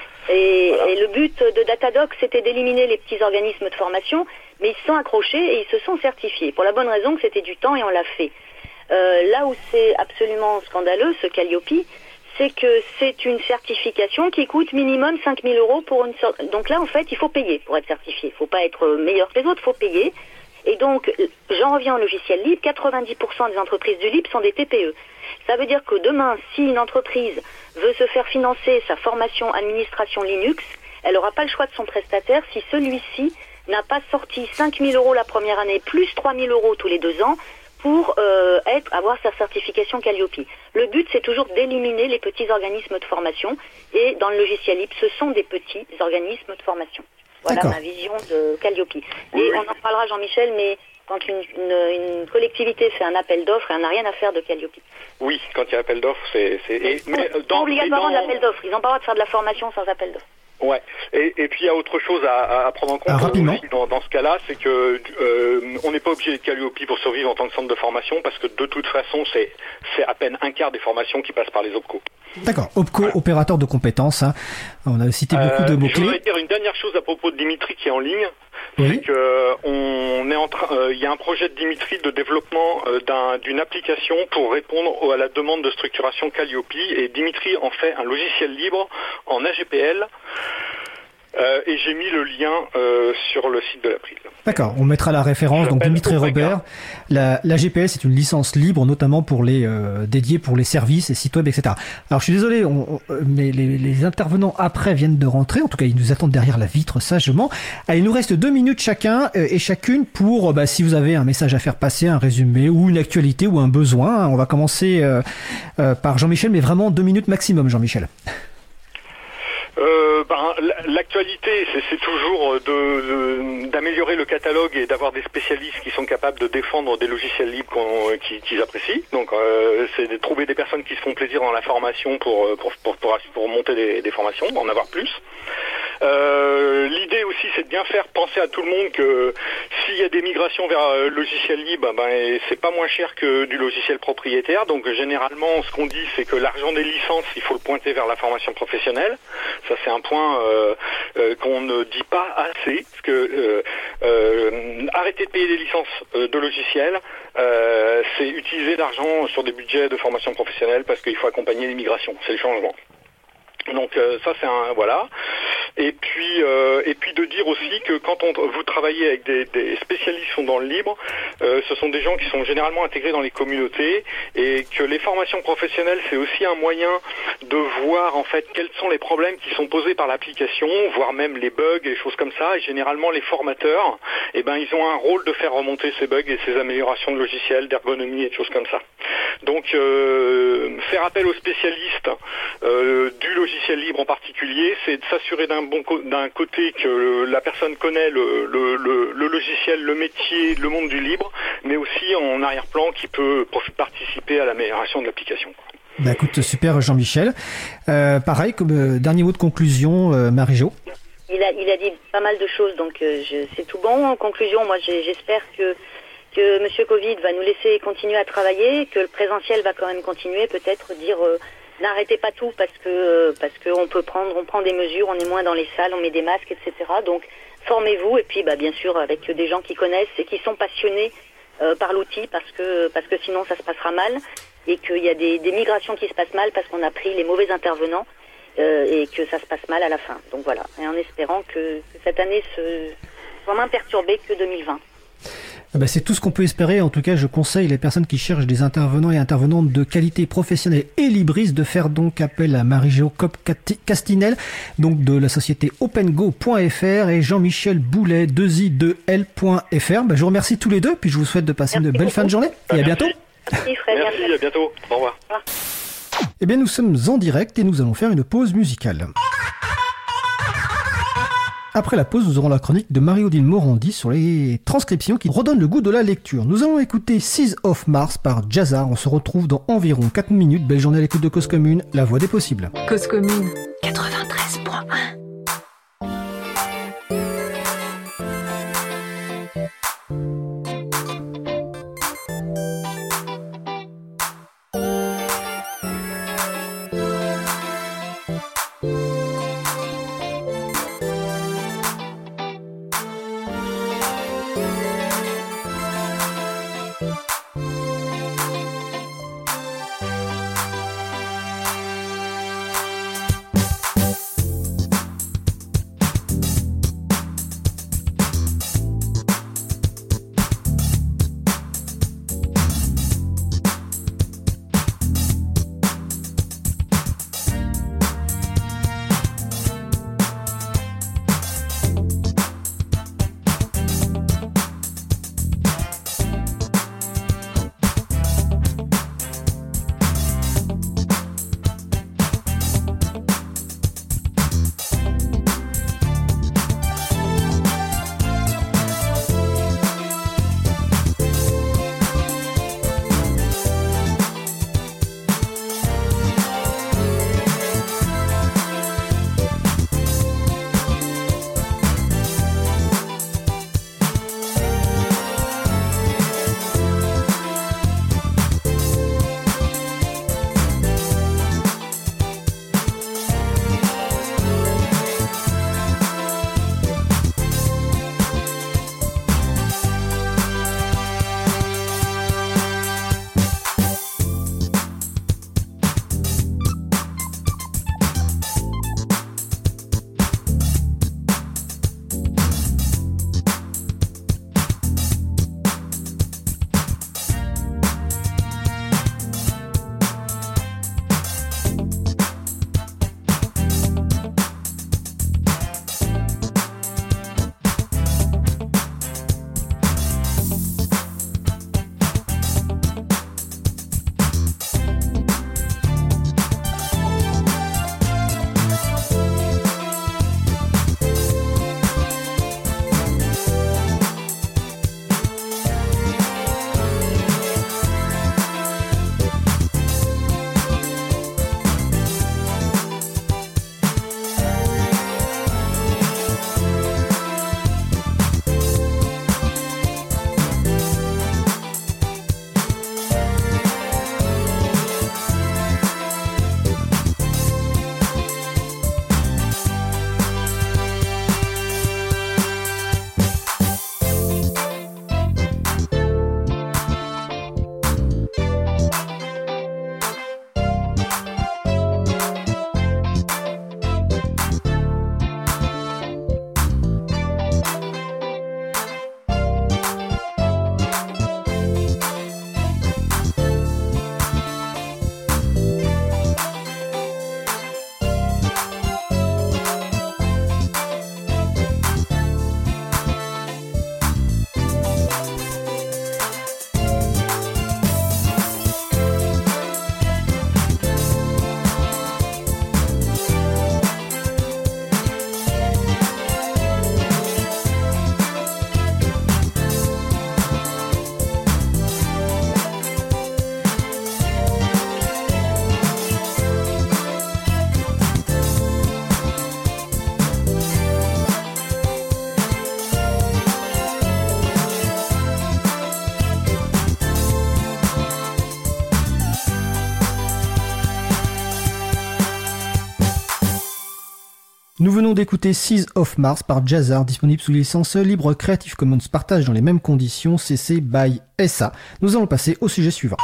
Et le but de Datadoc, c'était d'éliminer les petits organismes de formation, mais ils se sont accrochés et ils se sont certifiés, pour la bonne raison que c'était du temps et on l'a fait. Là où c'est absolument scandaleux, ce Calliope, c'est que c'est une certification qui coûte minimum 5 000 € pour une sorte. Donc là, en fait, il faut payer pour être certifié. Il ne faut pas être meilleur que les autres, il faut payer. Et donc, j'en reviens au logiciel libre, 90% des entreprises du libre sont des TPE. Ça veut dire que demain, si une entreprise veut se faire financer sa formation administration Linux, elle n'aura pas le choix de son prestataire si celui-ci n'a pas sorti 5 000 € la première année, plus 3 000 € tous les 2 ans, pour avoir sa certification Calliope. Le but, c'est toujours d'éliminer les petits organismes de formation, et dans le logiciel libre, ce sont des petits organismes de formation. Voilà ma vision de Calliope. Et on en parlera, Jean-Michel, mais quand une collectivité fait un appel d'offres, elle n'a rien à faire de Calliope. Oui, quand il y a appel d'offres, pas obligatoirement de l'appel d'offres. Ils n'ont pas le droit de faire de la formation sans appel d'offres. Ouais. Et puis il y a autre chose à prendre en compte rapidement. aussi dans ce cas-là, c'est que on n'est pas obligé d'être Calliope pour survivre en tant que centre de formation, parce que de toute façon c'est à peine un quart des formations qui passent par les OPCO. D'accord, OPCO, opérateur de compétences. Hein. On a cité beaucoup de mots-clés. Je voudrais dire une dernière chose à propos de Dimitri qui est en ligne. Oui. C'est que il y a un projet de Dimitri de développement d'une application pour répondre à la demande de structuration Calliope, et Dimitri en fait un logiciel libre en AGPL. Et j'ai mis le lien sur le site de l'April. D'accord, on mettra la référence. Donc Dimitri Robert, la GPL c'est une licence libre, notamment pour les dédiée pour les services et sites web, etc. Alors je suis désolé, mais les intervenants après viennent de rentrer. En tout cas, ils nous attendent derrière la vitre sagement. Allez, il nous reste 2 minutes chacun et chacune pour si vous avez un message à faire passer, un résumé ou une actualité ou un besoin. On va commencer par Jean-Michel, mais vraiment 2 minutes maximum, Jean-Michel. L'actualité, c'est toujours d'améliorer le catalogue et d'avoir des spécialistes qui sont capables de défendre des logiciels libres qu'ils apprécient. Donc, c'est de trouver des personnes qui se font plaisir dans la formation pour monter des formations, en avoir plus. L'idée aussi, c'est de bien faire penser à tout le monde que s'il y a des migrations vers logiciel libre, c'est pas moins cher que du logiciel propriétaire. Donc généralement, ce qu'on dit, c'est que l'argent des licences, il faut le pointer vers la formation professionnelle. Ça, c'est un point qu'on ne dit pas assez, parce que arrêter de payer des licences de logiciels, c'est utiliser l'argent sur des budgets de formation professionnelle, parce qu'il faut accompagner les migrations. C'est le changement. Donc ça c'est voilà. Et puis de dire aussi que quand vous travaillez avec des spécialistes qui sont dans le libre, ce sont des gens qui sont généralement intégrés dans les communautés, et que les formations professionnelles c'est aussi un moyen de voir en fait quels sont les problèmes qui sont posés par l'application, voire même les bugs et des choses comme ça. Et généralement les formateurs, ils ont un rôle de faire remonter ces bugs et ces améliorations de logiciels, d'ergonomie et de choses comme ça. Donc faire appel aux spécialistes du logiciel libre en particulier, c'est de s'assurer d'un côté que la personne connaît le logiciel, le métier, le monde du libre, mais aussi en arrière-plan qui peut participer à l'amélioration de l'application. Écoute, super Jean-Michel. Pareil, comme dernier mot de conclusion, Marie-Jo. Il a dit pas mal de choses, donc c'est tout bon. En conclusion, moi j'espère que Monsieur Covid va nous laisser continuer à travailler, que le présentiel va quand même continuer, peut-être dire n'arrêtez pas tout parce que on prend des mesures, on est moins dans les salles, on met des masques, etc. Donc formez-vous, et puis bien sûr avec des gens qui connaissent et qui sont passionnés par l'outil, parce que sinon ça se passera mal, et qu'il y a des migrations qui se passent mal parce qu'on a pris les mauvais intervenants et que ça se passe mal à la fin. Donc voilà, et en espérant que cette année soit moins perturbée que 2020. C'est tout ce qu'on peut espérer. En tout cas, je conseille les personnes qui cherchent des intervenants et intervenantes de qualité professionnelle et libristes de faire donc appel à Marie-Jo Castinel, donc de la société opengo.fr, et Jean-Michel Boulet, 2i2l.fr. Je vous remercie tous les deux, puis je vous souhaite de passer une belle fin de journée, et à bientôt. Merci Fred. Merci, à bientôt. Au revoir. Eh bien, nous sommes en direct et nous allons faire une pause musicale. Après la pause, nous aurons la chronique de Marie-Odile Morandi sur les transcriptions qui redonnent le goût de la lecture. Nous allons écouter Seas of Mars par Jazzar. On se retrouve dans environ 4 minutes. Belle journée à l'écoute de Cause Commune, la voix des possibles. Cause Commune 93.1. Nous venons d'écouter Seas of Mars par Jazzar, disponible sous licence libre Creative Commons partage dans les mêmes conditions CC BY SA. Nous allons passer au sujet suivant.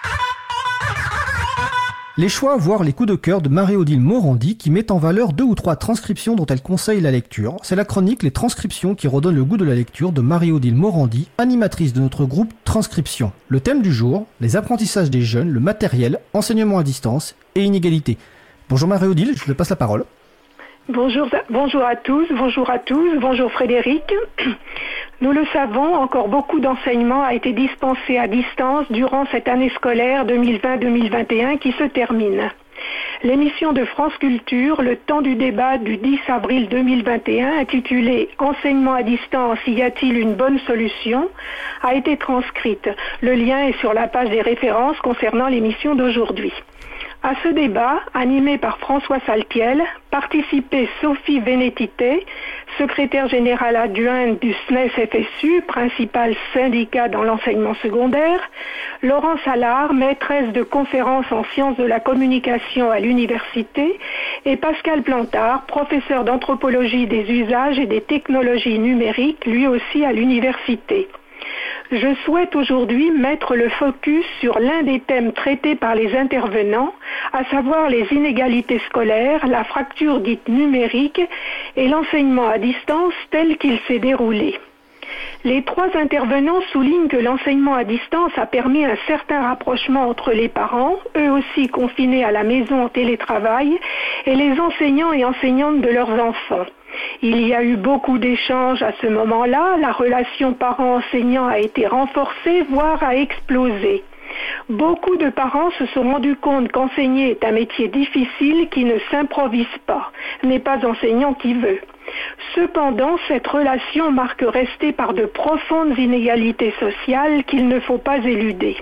Les choix, voire les coups de cœur de Marie-Odile Morandi qui met en valeur 2 ou 3 transcriptions dont elle conseille la lecture. C'est la chronique Les Transcriptions qui redonne le goût de la lecture de Marie-Odile Morandi, animatrice de notre groupe Transcription. Le thème du jour, les apprentissages des jeunes, le matériel, enseignement à distance et inégalité. Bonjour Marie-Odile, je te passe la parole. Bonjour à tous, bonjour Frédéric. Nous le savons, encore beaucoup d'enseignement a été dispensé à distance durant cette année scolaire 2020-2021 qui se termine. L'émission de France Culture, le temps du débat du 10 avril 2021, intitulée « Enseignement à distance, y a-t-il une bonne solution ?», a été transcrite. Le lien est sur la page des références concernant l'émission d'aujourd'hui. À ce débat, animé par François Saltiel, participait Sophie Vénétité, secrétaire générale adjointe du SNES-FSU, principal syndicat dans l'enseignement secondaire, Laurence Allard, maîtresse de conférences en sciences de la communication à l'université, et Pascal Plantard, professeur d'anthropologie des usages et des technologies numériques, lui aussi à l'université. Je souhaite aujourd'hui mettre le focus sur l'un des thèmes traités par les intervenants, à savoir les inégalités scolaires, la fracture dite numérique et l'enseignement à distance tel qu'il s'est déroulé. Les 3 intervenants soulignent que l'enseignement à distance a permis un certain rapprochement entre les parents, eux aussi confinés à la maison en télétravail, et les enseignants et enseignantes de leurs enfants. Il y a eu beaucoup d'échanges à ce moment-là, la relation parent-enseignant a été renforcée, voire a explosé. Beaucoup de parents se sont rendus compte qu'enseigner est un métier difficile qui ne s'improvise pas, n'est pas enseignant qui veut. Cependant, cette relation marque restée par de profondes inégalités sociales qu'il ne faut pas éluder.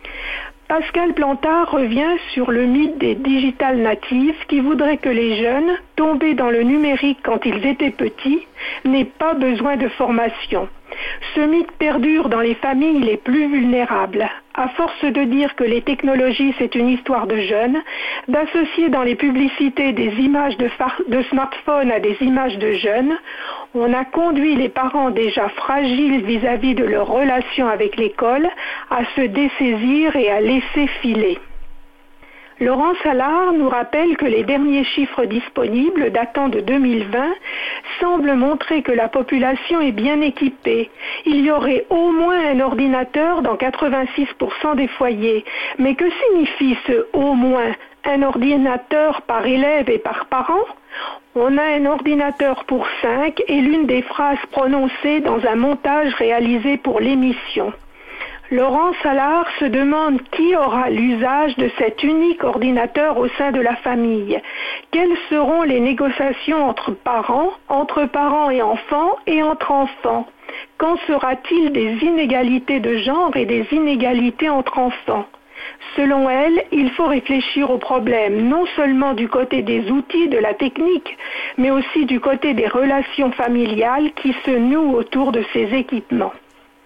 Pascal Plantard revient sur le mythe des digital natives qui voudraient que les jeunes, tombés dans le numérique quand ils étaient petits, n'aient pas besoin de formation. Ce mythe perdure dans les familles les plus vulnérables. À force de dire que les technologies c'est une histoire de jeunes, d'associer dans les publicités des images de smartphones à des images de jeunes, on a conduit les parents déjà fragiles vis-à-vis de leur relation avec l'école à se dessaisir et à laisser filer. Laurence Allard nous rappelle que les derniers chiffres disponibles, datant de 2020, semblent montrer que la population est bien équipée. Il y aurait au moins un ordinateur dans 86% des foyers. Mais que signifie ce « au moins » ? Un ordinateur par élève et par parent ? On a un ordinateur pour 5 et l'une des phrases prononcées dans un montage réalisé pour l'émission. Laurence Allard se demande qui aura l'usage de cet unique ordinateur au sein de la famille. Quelles seront les négociations entre parents et enfants et entre enfants ? Qu'en sera-t-il des inégalités de genre et des inégalités entre enfants ? Selon elle, il faut réfléchir au problème non seulement du côté des outils, de la technique, mais aussi du côté des relations familiales qui se nouent autour de ces équipements.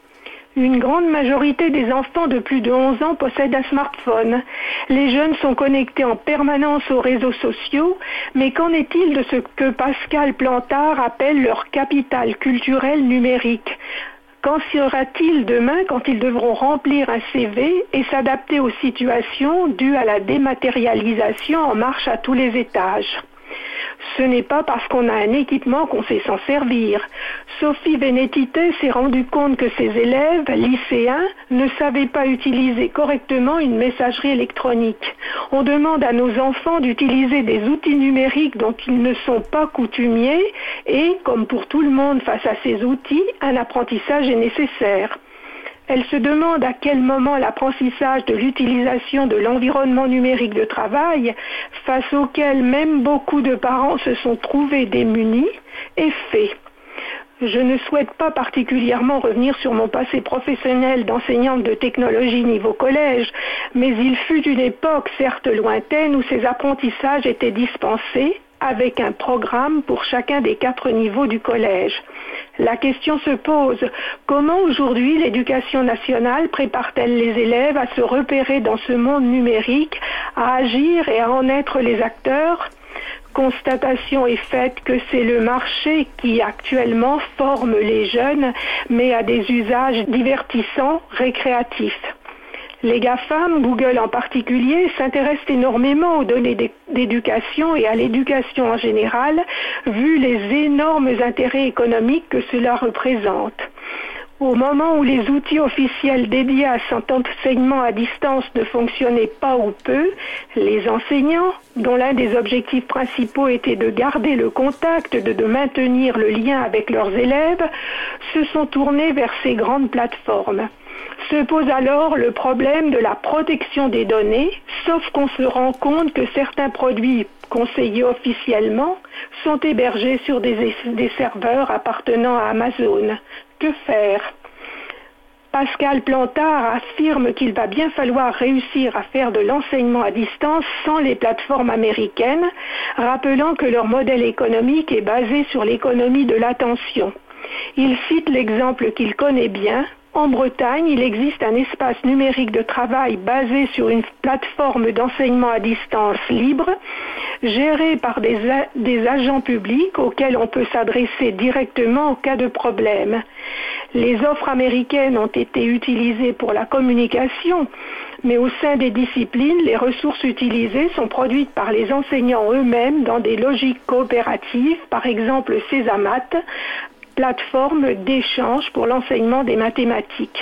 Une grande majorité des enfants de plus de 11 ans possèdent un smartphone. Les jeunes sont connectés en permanence aux réseaux sociaux, mais qu'en est-il de ce que Pascal Plantard appelle leur capital culturel numérique ? Qu'en sera-t-il demain quand ils devront remplir un CV et s'adapter aux situations dues à la dématérialisation en marche à tous les étages ? Ce n'est pas parce qu'on a un équipement qu'on sait s'en servir. Sophie Vénétité s'est rendue compte que ses élèves, lycéens, ne savaient pas utiliser correctement une messagerie électronique. On demande à nos enfants d'utiliser des outils numériques dont ils ne sont pas coutumiers et, comme pour tout le monde face à ces outils, un apprentissage est nécessaire. Elle se demande à quel moment l'apprentissage de l'utilisation de l'environnement numérique de travail, face auquel même beaucoup de parents se sont trouvés démunis, est fait. Je ne souhaite pas particulièrement revenir sur mon passé professionnel d'enseignante de technologie niveau collège, mais il fut une époque certes lointaine où ces apprentissages étaient dispensés, avec un programme pour chacun des 4 niveaux du collège. La question se pose, comment aujourd'hui l'éducation nationale prépare-t-elle les élèves à se repérer dans ce monde numérique, à agir et à en être les acteurs ? Constatation est faite que c'est le marché qui actuellement forme les jeunes, mais à des usages divertissants, récréatifs. Les GAFAM, Google en particulier, s'intéressent énormément aux données d'éducation et à l'éducation en général, vu les énormes intérêts économiques que cela représente. Au moment où les outils officiels dédiés à cet enseignement à distance ne fonctionnaient pas ou peu, les enseignants, dont l'un des objectifs principaux était de garder le contact, de maintenir le lien avec leurs élèves, se sont tournés vers ces grandes plateformes. Se pose alors le problème de la protection des données, sauf qu'on se rend compte que certains produits conseillés officiellement sont hébergés sur des serveurs appartenant à Amazon. Que faire ? Pascal Plantard affirme qu'il va bien falloir réussir à faire de l'enseignement à distance sans les plateformes américaines, rappelant que leur modèle économique est basé sur l'économie de l'attention. Il cite l'exemple qu'il connaît bien. En Bretagne, il existe un espace numérique de travail basé sur une plateforme d'enseignement à distance libre, géré par des agents publics auxquels on peut s'adresser directement en cas de problème. Les offres américaines ont été utilisées pour la communication, mais au sein des disciplines, les ressources utilisées sont produites par les enseignants eux-mêmes dans des logiques coopératives, par exemple Césamat, plateforme d'échange pour l'enseignement des mathématiques.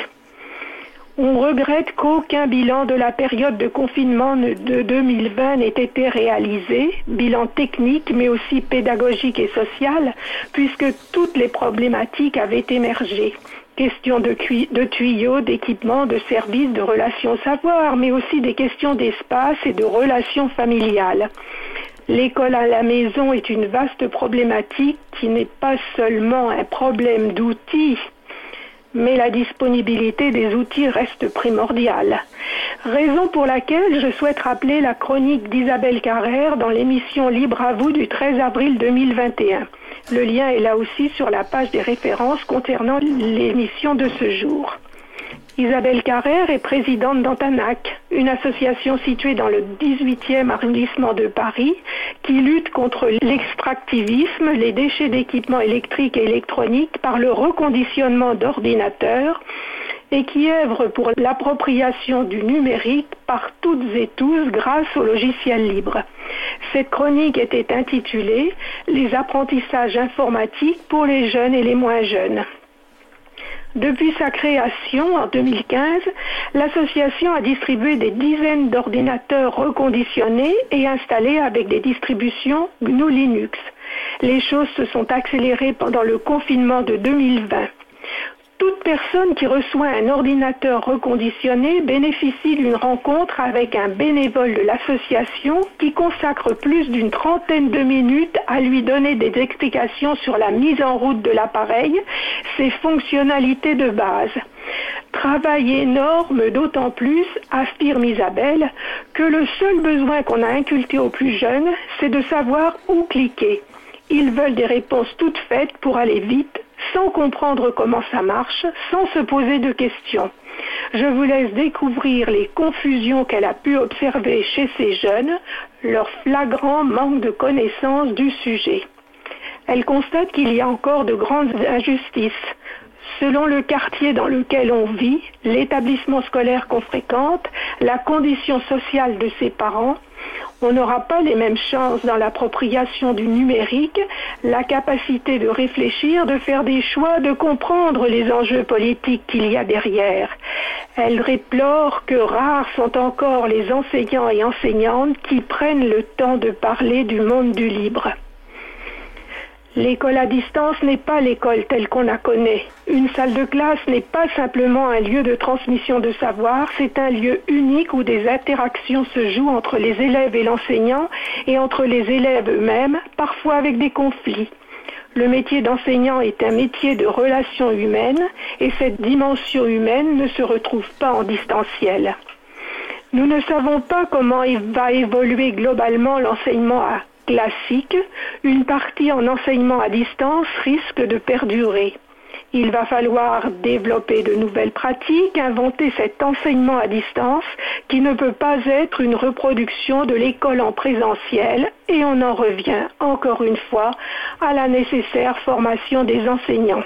On regrette qu'aucun bilan de la période de confinement de 2020 n'ait été réalisé, bilan technique mais aussi pédagogique et social, puisque toutes les problématiques avaient émergé. Questions de tuyaux, d'équipements, de services, de relations savoir, mais aussi des questions d'espace et de relations familiales. L'école à la maison est une vaste problématique qui n'est pas seulement un problème d'outils, mais la disponibilité des outils reste primordiale. Raison pour laquelle je souhaite rappeler la chronique d'Isabelle Carrère dans l'émission Libre à vous du 13 avril 2021. Le lien est là aussi sur la page des références concernant l'émission de ce jour. Isabelle Carrère est présidente d'Antanac, une association située dans le 18e arrondissement de Paris qui lutte contre l'extractivisme, les déchets d'équipements électriques et électroniques par le reconditionnement d'ordinateurs et qui œuvre pour l'appropriation du numérique par toutes et tous grâce au logiciel libre. Cette chronique était intitulée « Les apprentissages informatiques pour les jeunes et les moins jeunes ». Depuis sa création en 2015, l'association a distribué des dizaines d'ordinateurs reconditionnés et installés avec des distributions GNU Linux. Les choses se sont accélérées pendant le confinement de 2020. Toute personne qui reçoit un ordinateur reconditionné bénéficie d'une rencontre avec un bénévole de l'association qui consacre plus d'une trentaine de minutes à lui donner des explications sur la mise en route de l'appareil, ses fonctionnalités de base. Travail énorme, d'autant plus, affirme Isabelle, que le seul besoin qu'on a inculqué aux plus jeunes, c'est de savoir où cliquer. Ils veulent des réponses toutes faites pour aller vite, sans comprendre comment ça marche, sans se poser de questions. Je vous laisse découvrir les confusions qu'elle a pu observer chez ces jeunes, leur flagrant manque de connaissance du sujet. Elle constate qu'il y a encore de grandes injustices. Selon le quartier dans lequel on vit, l'établissement scolaire qu'on fréquente, la condition sociale de ses parents, on n'aura pas les mêmes chances dans l'appropriation du numérique, la capacité de réfléchir, de faire des choix, de comprendre les enjeux politiques qu'il y a derrière. Elle déplore que rares sont encore les enseignants et enseignantes qui prennent le temps de parler du monde du libre. L'école à distance n'est pas l'école telle qu'on la connaît. Une salle de classe n'est pas simplement un lieu de transmission de savoir, c'est un lieu unique où des interactions se jouent entre les élèves et l'enseignant et entre les élèves eux-mêmes, parfois avec des conflits. Le métier d'enseignant est un métier de relations humaines et cette dimension humaine ne se retrouve pas en distanciel. Nous ne savons pas comment va évoluer globalement l'enseignement classique. Une partie en enseignement à distance risque de perdurer. Il va falloir développer de nouvelles pratiques, inventer cet enseignement à distance qui ne peut pas être une reproduction de l'école en présentiel, et on en revient encore une fois à la nécessaire formation des enseignants.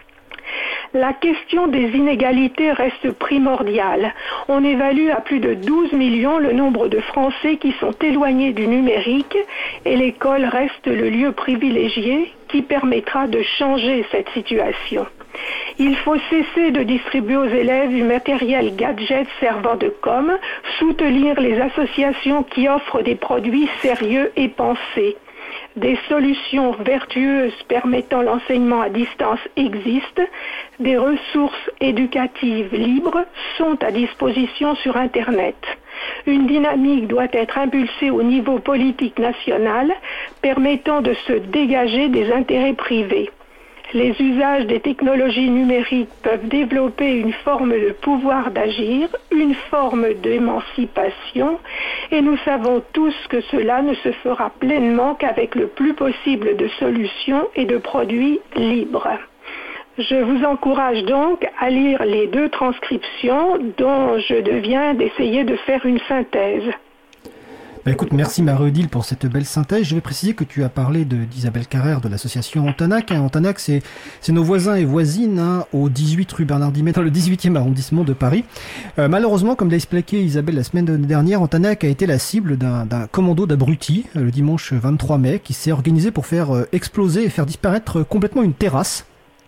La question des inégalités reste primordiale. On évalue à plus de 12 millions le nombre de Français qui sont éloignés du numérique et l'école reste le lieu privilégié qui permettra de changer cette situation. Il faut cesser de distribuer aux élèves du matériel gadget servant de com, soutenir les associations qui offrent des produits sérieux et pensés. Des solutions vertueuses permettant l'enseignement à distance existent, des ressources éducatives libres sont à disposition sur Internet. Une dynamique doit être impulsée au niveau politique national, permettant de se dégager des intérêts privés. Les usages des technologies numériques peuvent développer une forme de pouvoir d'agir, une forme d'émancipation, et nous savons tous que cela ne se fera pleinement qu'avec le plus possible de solutions et de produits libres. Je vous encourage donc à lire les 2 transcriptions dont je viens d'essayer de faire une synthèse. Écoute, merci Marie-Odile pour cette belle synthèse. Je vais préciser que tu as parlé d'Isabelle Carrère de l'association Antanac. Antanac, c'est nos voisins et voisines au 18 rue Bernard Dimet, dans le 18e arrondissement de Paris. Malheureusement, comme l'a expliqué Isabelle la semaine dernière, Antanac a été la cible d'un commando d'abrutis le dimanche 23 mai qui s'est organisé pour faire exploser et faire disparaître complètement une terrasse.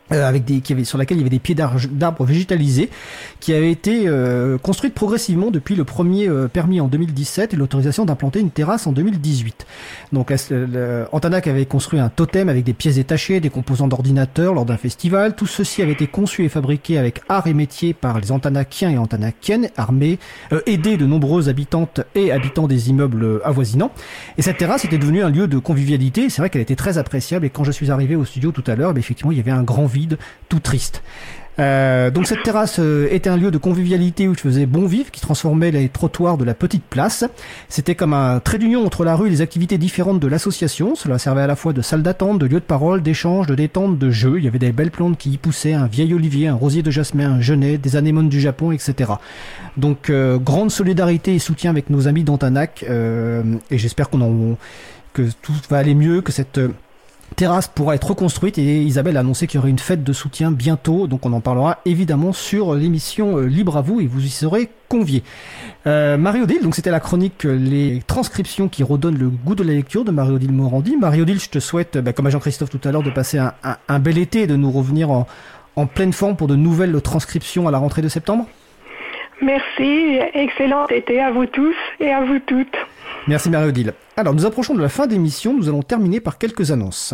Sur laquelle il y avait des pieds d'arbres végétalisés, qui avait été construite progressivement depuis le premier permis en 2017 et l'autorisation d'implanter une terrasse en 2018. Donc Antanac avait construit un totem avec des pièces détachées, des composants d'ordinateur lors d'un festival. Tout ceci avait été conçu et fabriqué avec art et métier par les Antanakiens et Antanakiennes, aidés de nombreuses habitantes et habitants des immeubles avoisinants. Et cette terrasse était devenue un lieu de convivialité. C'est vrai qu'elle était très appréciable et quand je suis arrivé au studio tout à l'heure, effectivement, il y avait un grand vide, tout triste. Donc cette terrasse était un lieu de convivialité où il faisait bon vivre, qui transformait les trottoirs de la petite place. C'était comme un trait d'union entre la rue et les activités différentes de l'association. Cela servait à la fois de salle d'attente, de lieu de parole, d'échange, de détente, de jeu. Il y avait des belles plantes qui y poussaient, un vieil olivier, un rosier de jasmin, un genêt, des anémones du Japon, etc. Donc grande solidarité et soutien avec nos amis d'Antanac et j'espère que tout va aller mieux, que cette terrasse pourra être reconstruite et Isabelle a annoncé qu'il y aurait une fête de soutien bientôt, donc on en parlera évidemment sur l'émission Libre à vous et vous y serez conviés. Marie-Odile, donc c'était la chronique les transcriptions qui redonnent le goût de la lecture de Marie-Odile Morandi. Marie-Odile, je te souhaite, comme à Jean-Christophe tout à l'heure, de passer un bel été et de nous revenir en pleine forme pour de nouvelles transcriptions à la rentrée de septembre. Merci, excellent été à vous tous et à vous toutes. Merci Marie-Odile. Alors nous approchons de la fin d'émission, nous allons terminer par quelques annonces.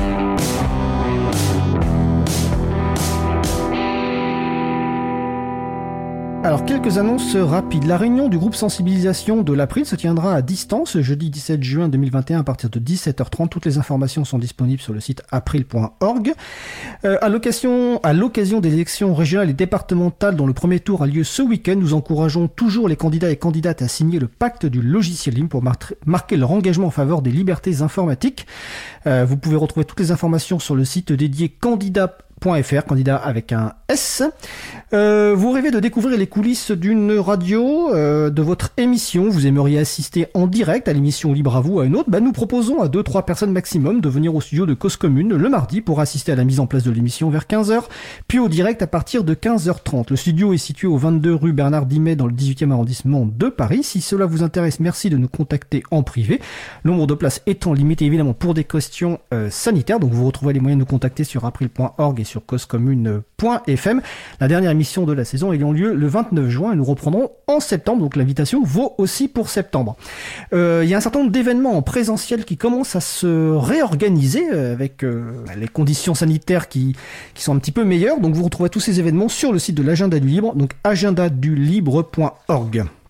Alors, quelques annonces rapides. La réunion du groupe sensibilisation de l'April se tiendra à distance jeudi 17 juin 2021 à partir de 17h30. Toutes les informations sont disponibles sur le site april.org. À l'occasion des élections régionales et départementales dont le premier tour a lieu ce week-end, nous encourageons toujours les candidats et candidates à signer le pacte du logiciel libre pour marquer leur engagement en faveur des libertés informatiques. Vous pouvez retrouver toutes les informations sur le site dédié candidat.fr, candidat avec un S. Vous rêvez de découvrir les coulisses d'une radio, de votre émission, vous aimeriez assister en direct à l'émission Libre à vous, à une autre, nous proposons à 2-3 personnes maximum de venir au studio de Cause Commune le mardi pour assister à la mise en place de l'émission vers 15h, puis au direct à partir de 15h30. Le studio est situé au 22 rue Bernard Dimet dans le 18e arrondissement de Paris. Si cela vous intéresse, merci de nous contacter en privé. Le nombre de places étant limité évidemment pour des questions sanitaires, donc vous retrouverez les moyens de nous contacter sur april.org et sur causecommune.fm. La dernière émission de la saison ayant lieu le 29 juin et nous reprendrons en septembre, donc l'invitation vaut aussi pour septembre. Il y a un certain nombre d'événements en présentiel qui commencent à se réorganiser avec les conditions sanitaires qui sont un petit peu meilleures, donc vous retrouvez tous ces événements sur le site de l'Agenda du Libre, donc agendadulibre.org.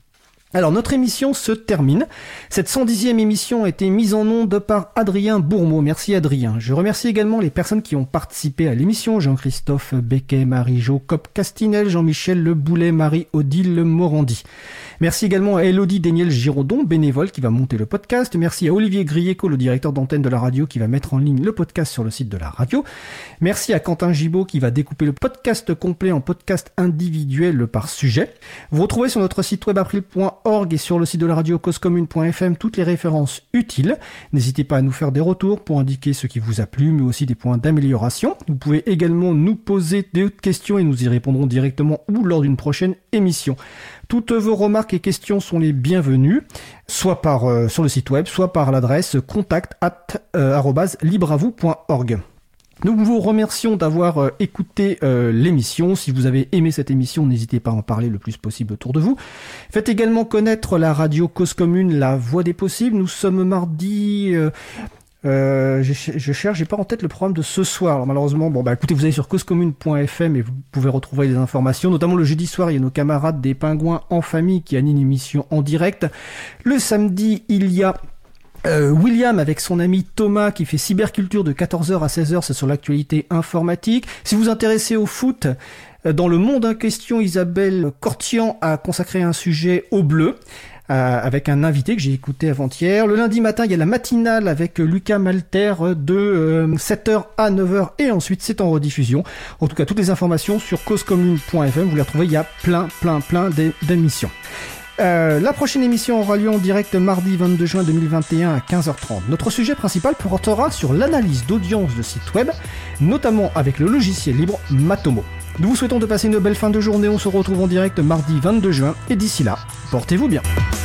Alors, notre émission se termine. Cette 110e émission a été mise en onde par Adrien Bourmeau. Merci Adrien. Je remercie également les personnes qui ont participé à l'émission. Jean-Christophe Becquet, Marie-Jo Cop-Castinel, Jean-Michel Le Boulet, Marie-Odile Morandi. Merci également à Elodie Déniel-Giraudon, bénévole, qui va monter le podcast. Merci à Olivier Grieco, le directeur d'antenne de la radio, qui va mettre en ligne le podcast sur le site de la radio. Merci à Quentin Gibaud, qui va découper le podcast complet en podcast individuel par sujet. Vous retrouvez sur notre site web april.org et sur le site de la radio causecommune.fm toutes les références utiles. N'hésitez pas à nous faire des retours pour indiquer ce qui vous a plu, mais aussi des points d'amélioration. Vous pouvez également nous poser des questions et nous y répondrons directement ou lors d'une prochaine émission. Toutes vos remarques et questions sont les bienvenues, soit sur le site web, soit par l'adresse contact@libreavou.org. Nous vous remercions d'avoir écouté l'émission. Si vous avez aimé cette émission, n'hésitez pas à en parler le plus possible autour de vous. Faites également connaître la radio Cause Commune, la voix des possibles. Nous sommes mardi... je cherche, j'ai pas en tête le programme de ce soir. Alors malheureusement, écoutez, vous allez sur causecommune.fm et vous pouvez retrouver les informations. Notamment le jeudi soir, il y a nos camarades des Pingouins en famille qui animent une émission en direct. Le samedi, il y a William avec son ami Thomas qui fait cyberculture de 14h à 16h, c'est sur l'actualité informatique. Si vous vous intéressez au foot, dans le monde en question, Isabelle Cortian a consacré un sujet au bleu. Avec un invité que j'ai écouté avant-hier. Le lundi matin, il y a la matinale avec Lucas Malter de 7h à 9h et ensuite c'est en rediffusion. En tout cas, toutes les informations sur causecommune.fm, vous les retrouvez, il y a plein d'émissions. La prochaine émission aura lieu en direct mardi 22 juin 2021 à 15h30. Notre sujet principal portera sur l'analyse d'audience de sites web, notamment avec le logiciel libre Matomo. Nous vous souhaitons de passer une belle fin de journée. On se retrouve en direct mardi 22 juin et d'ici là, portez-vous bien.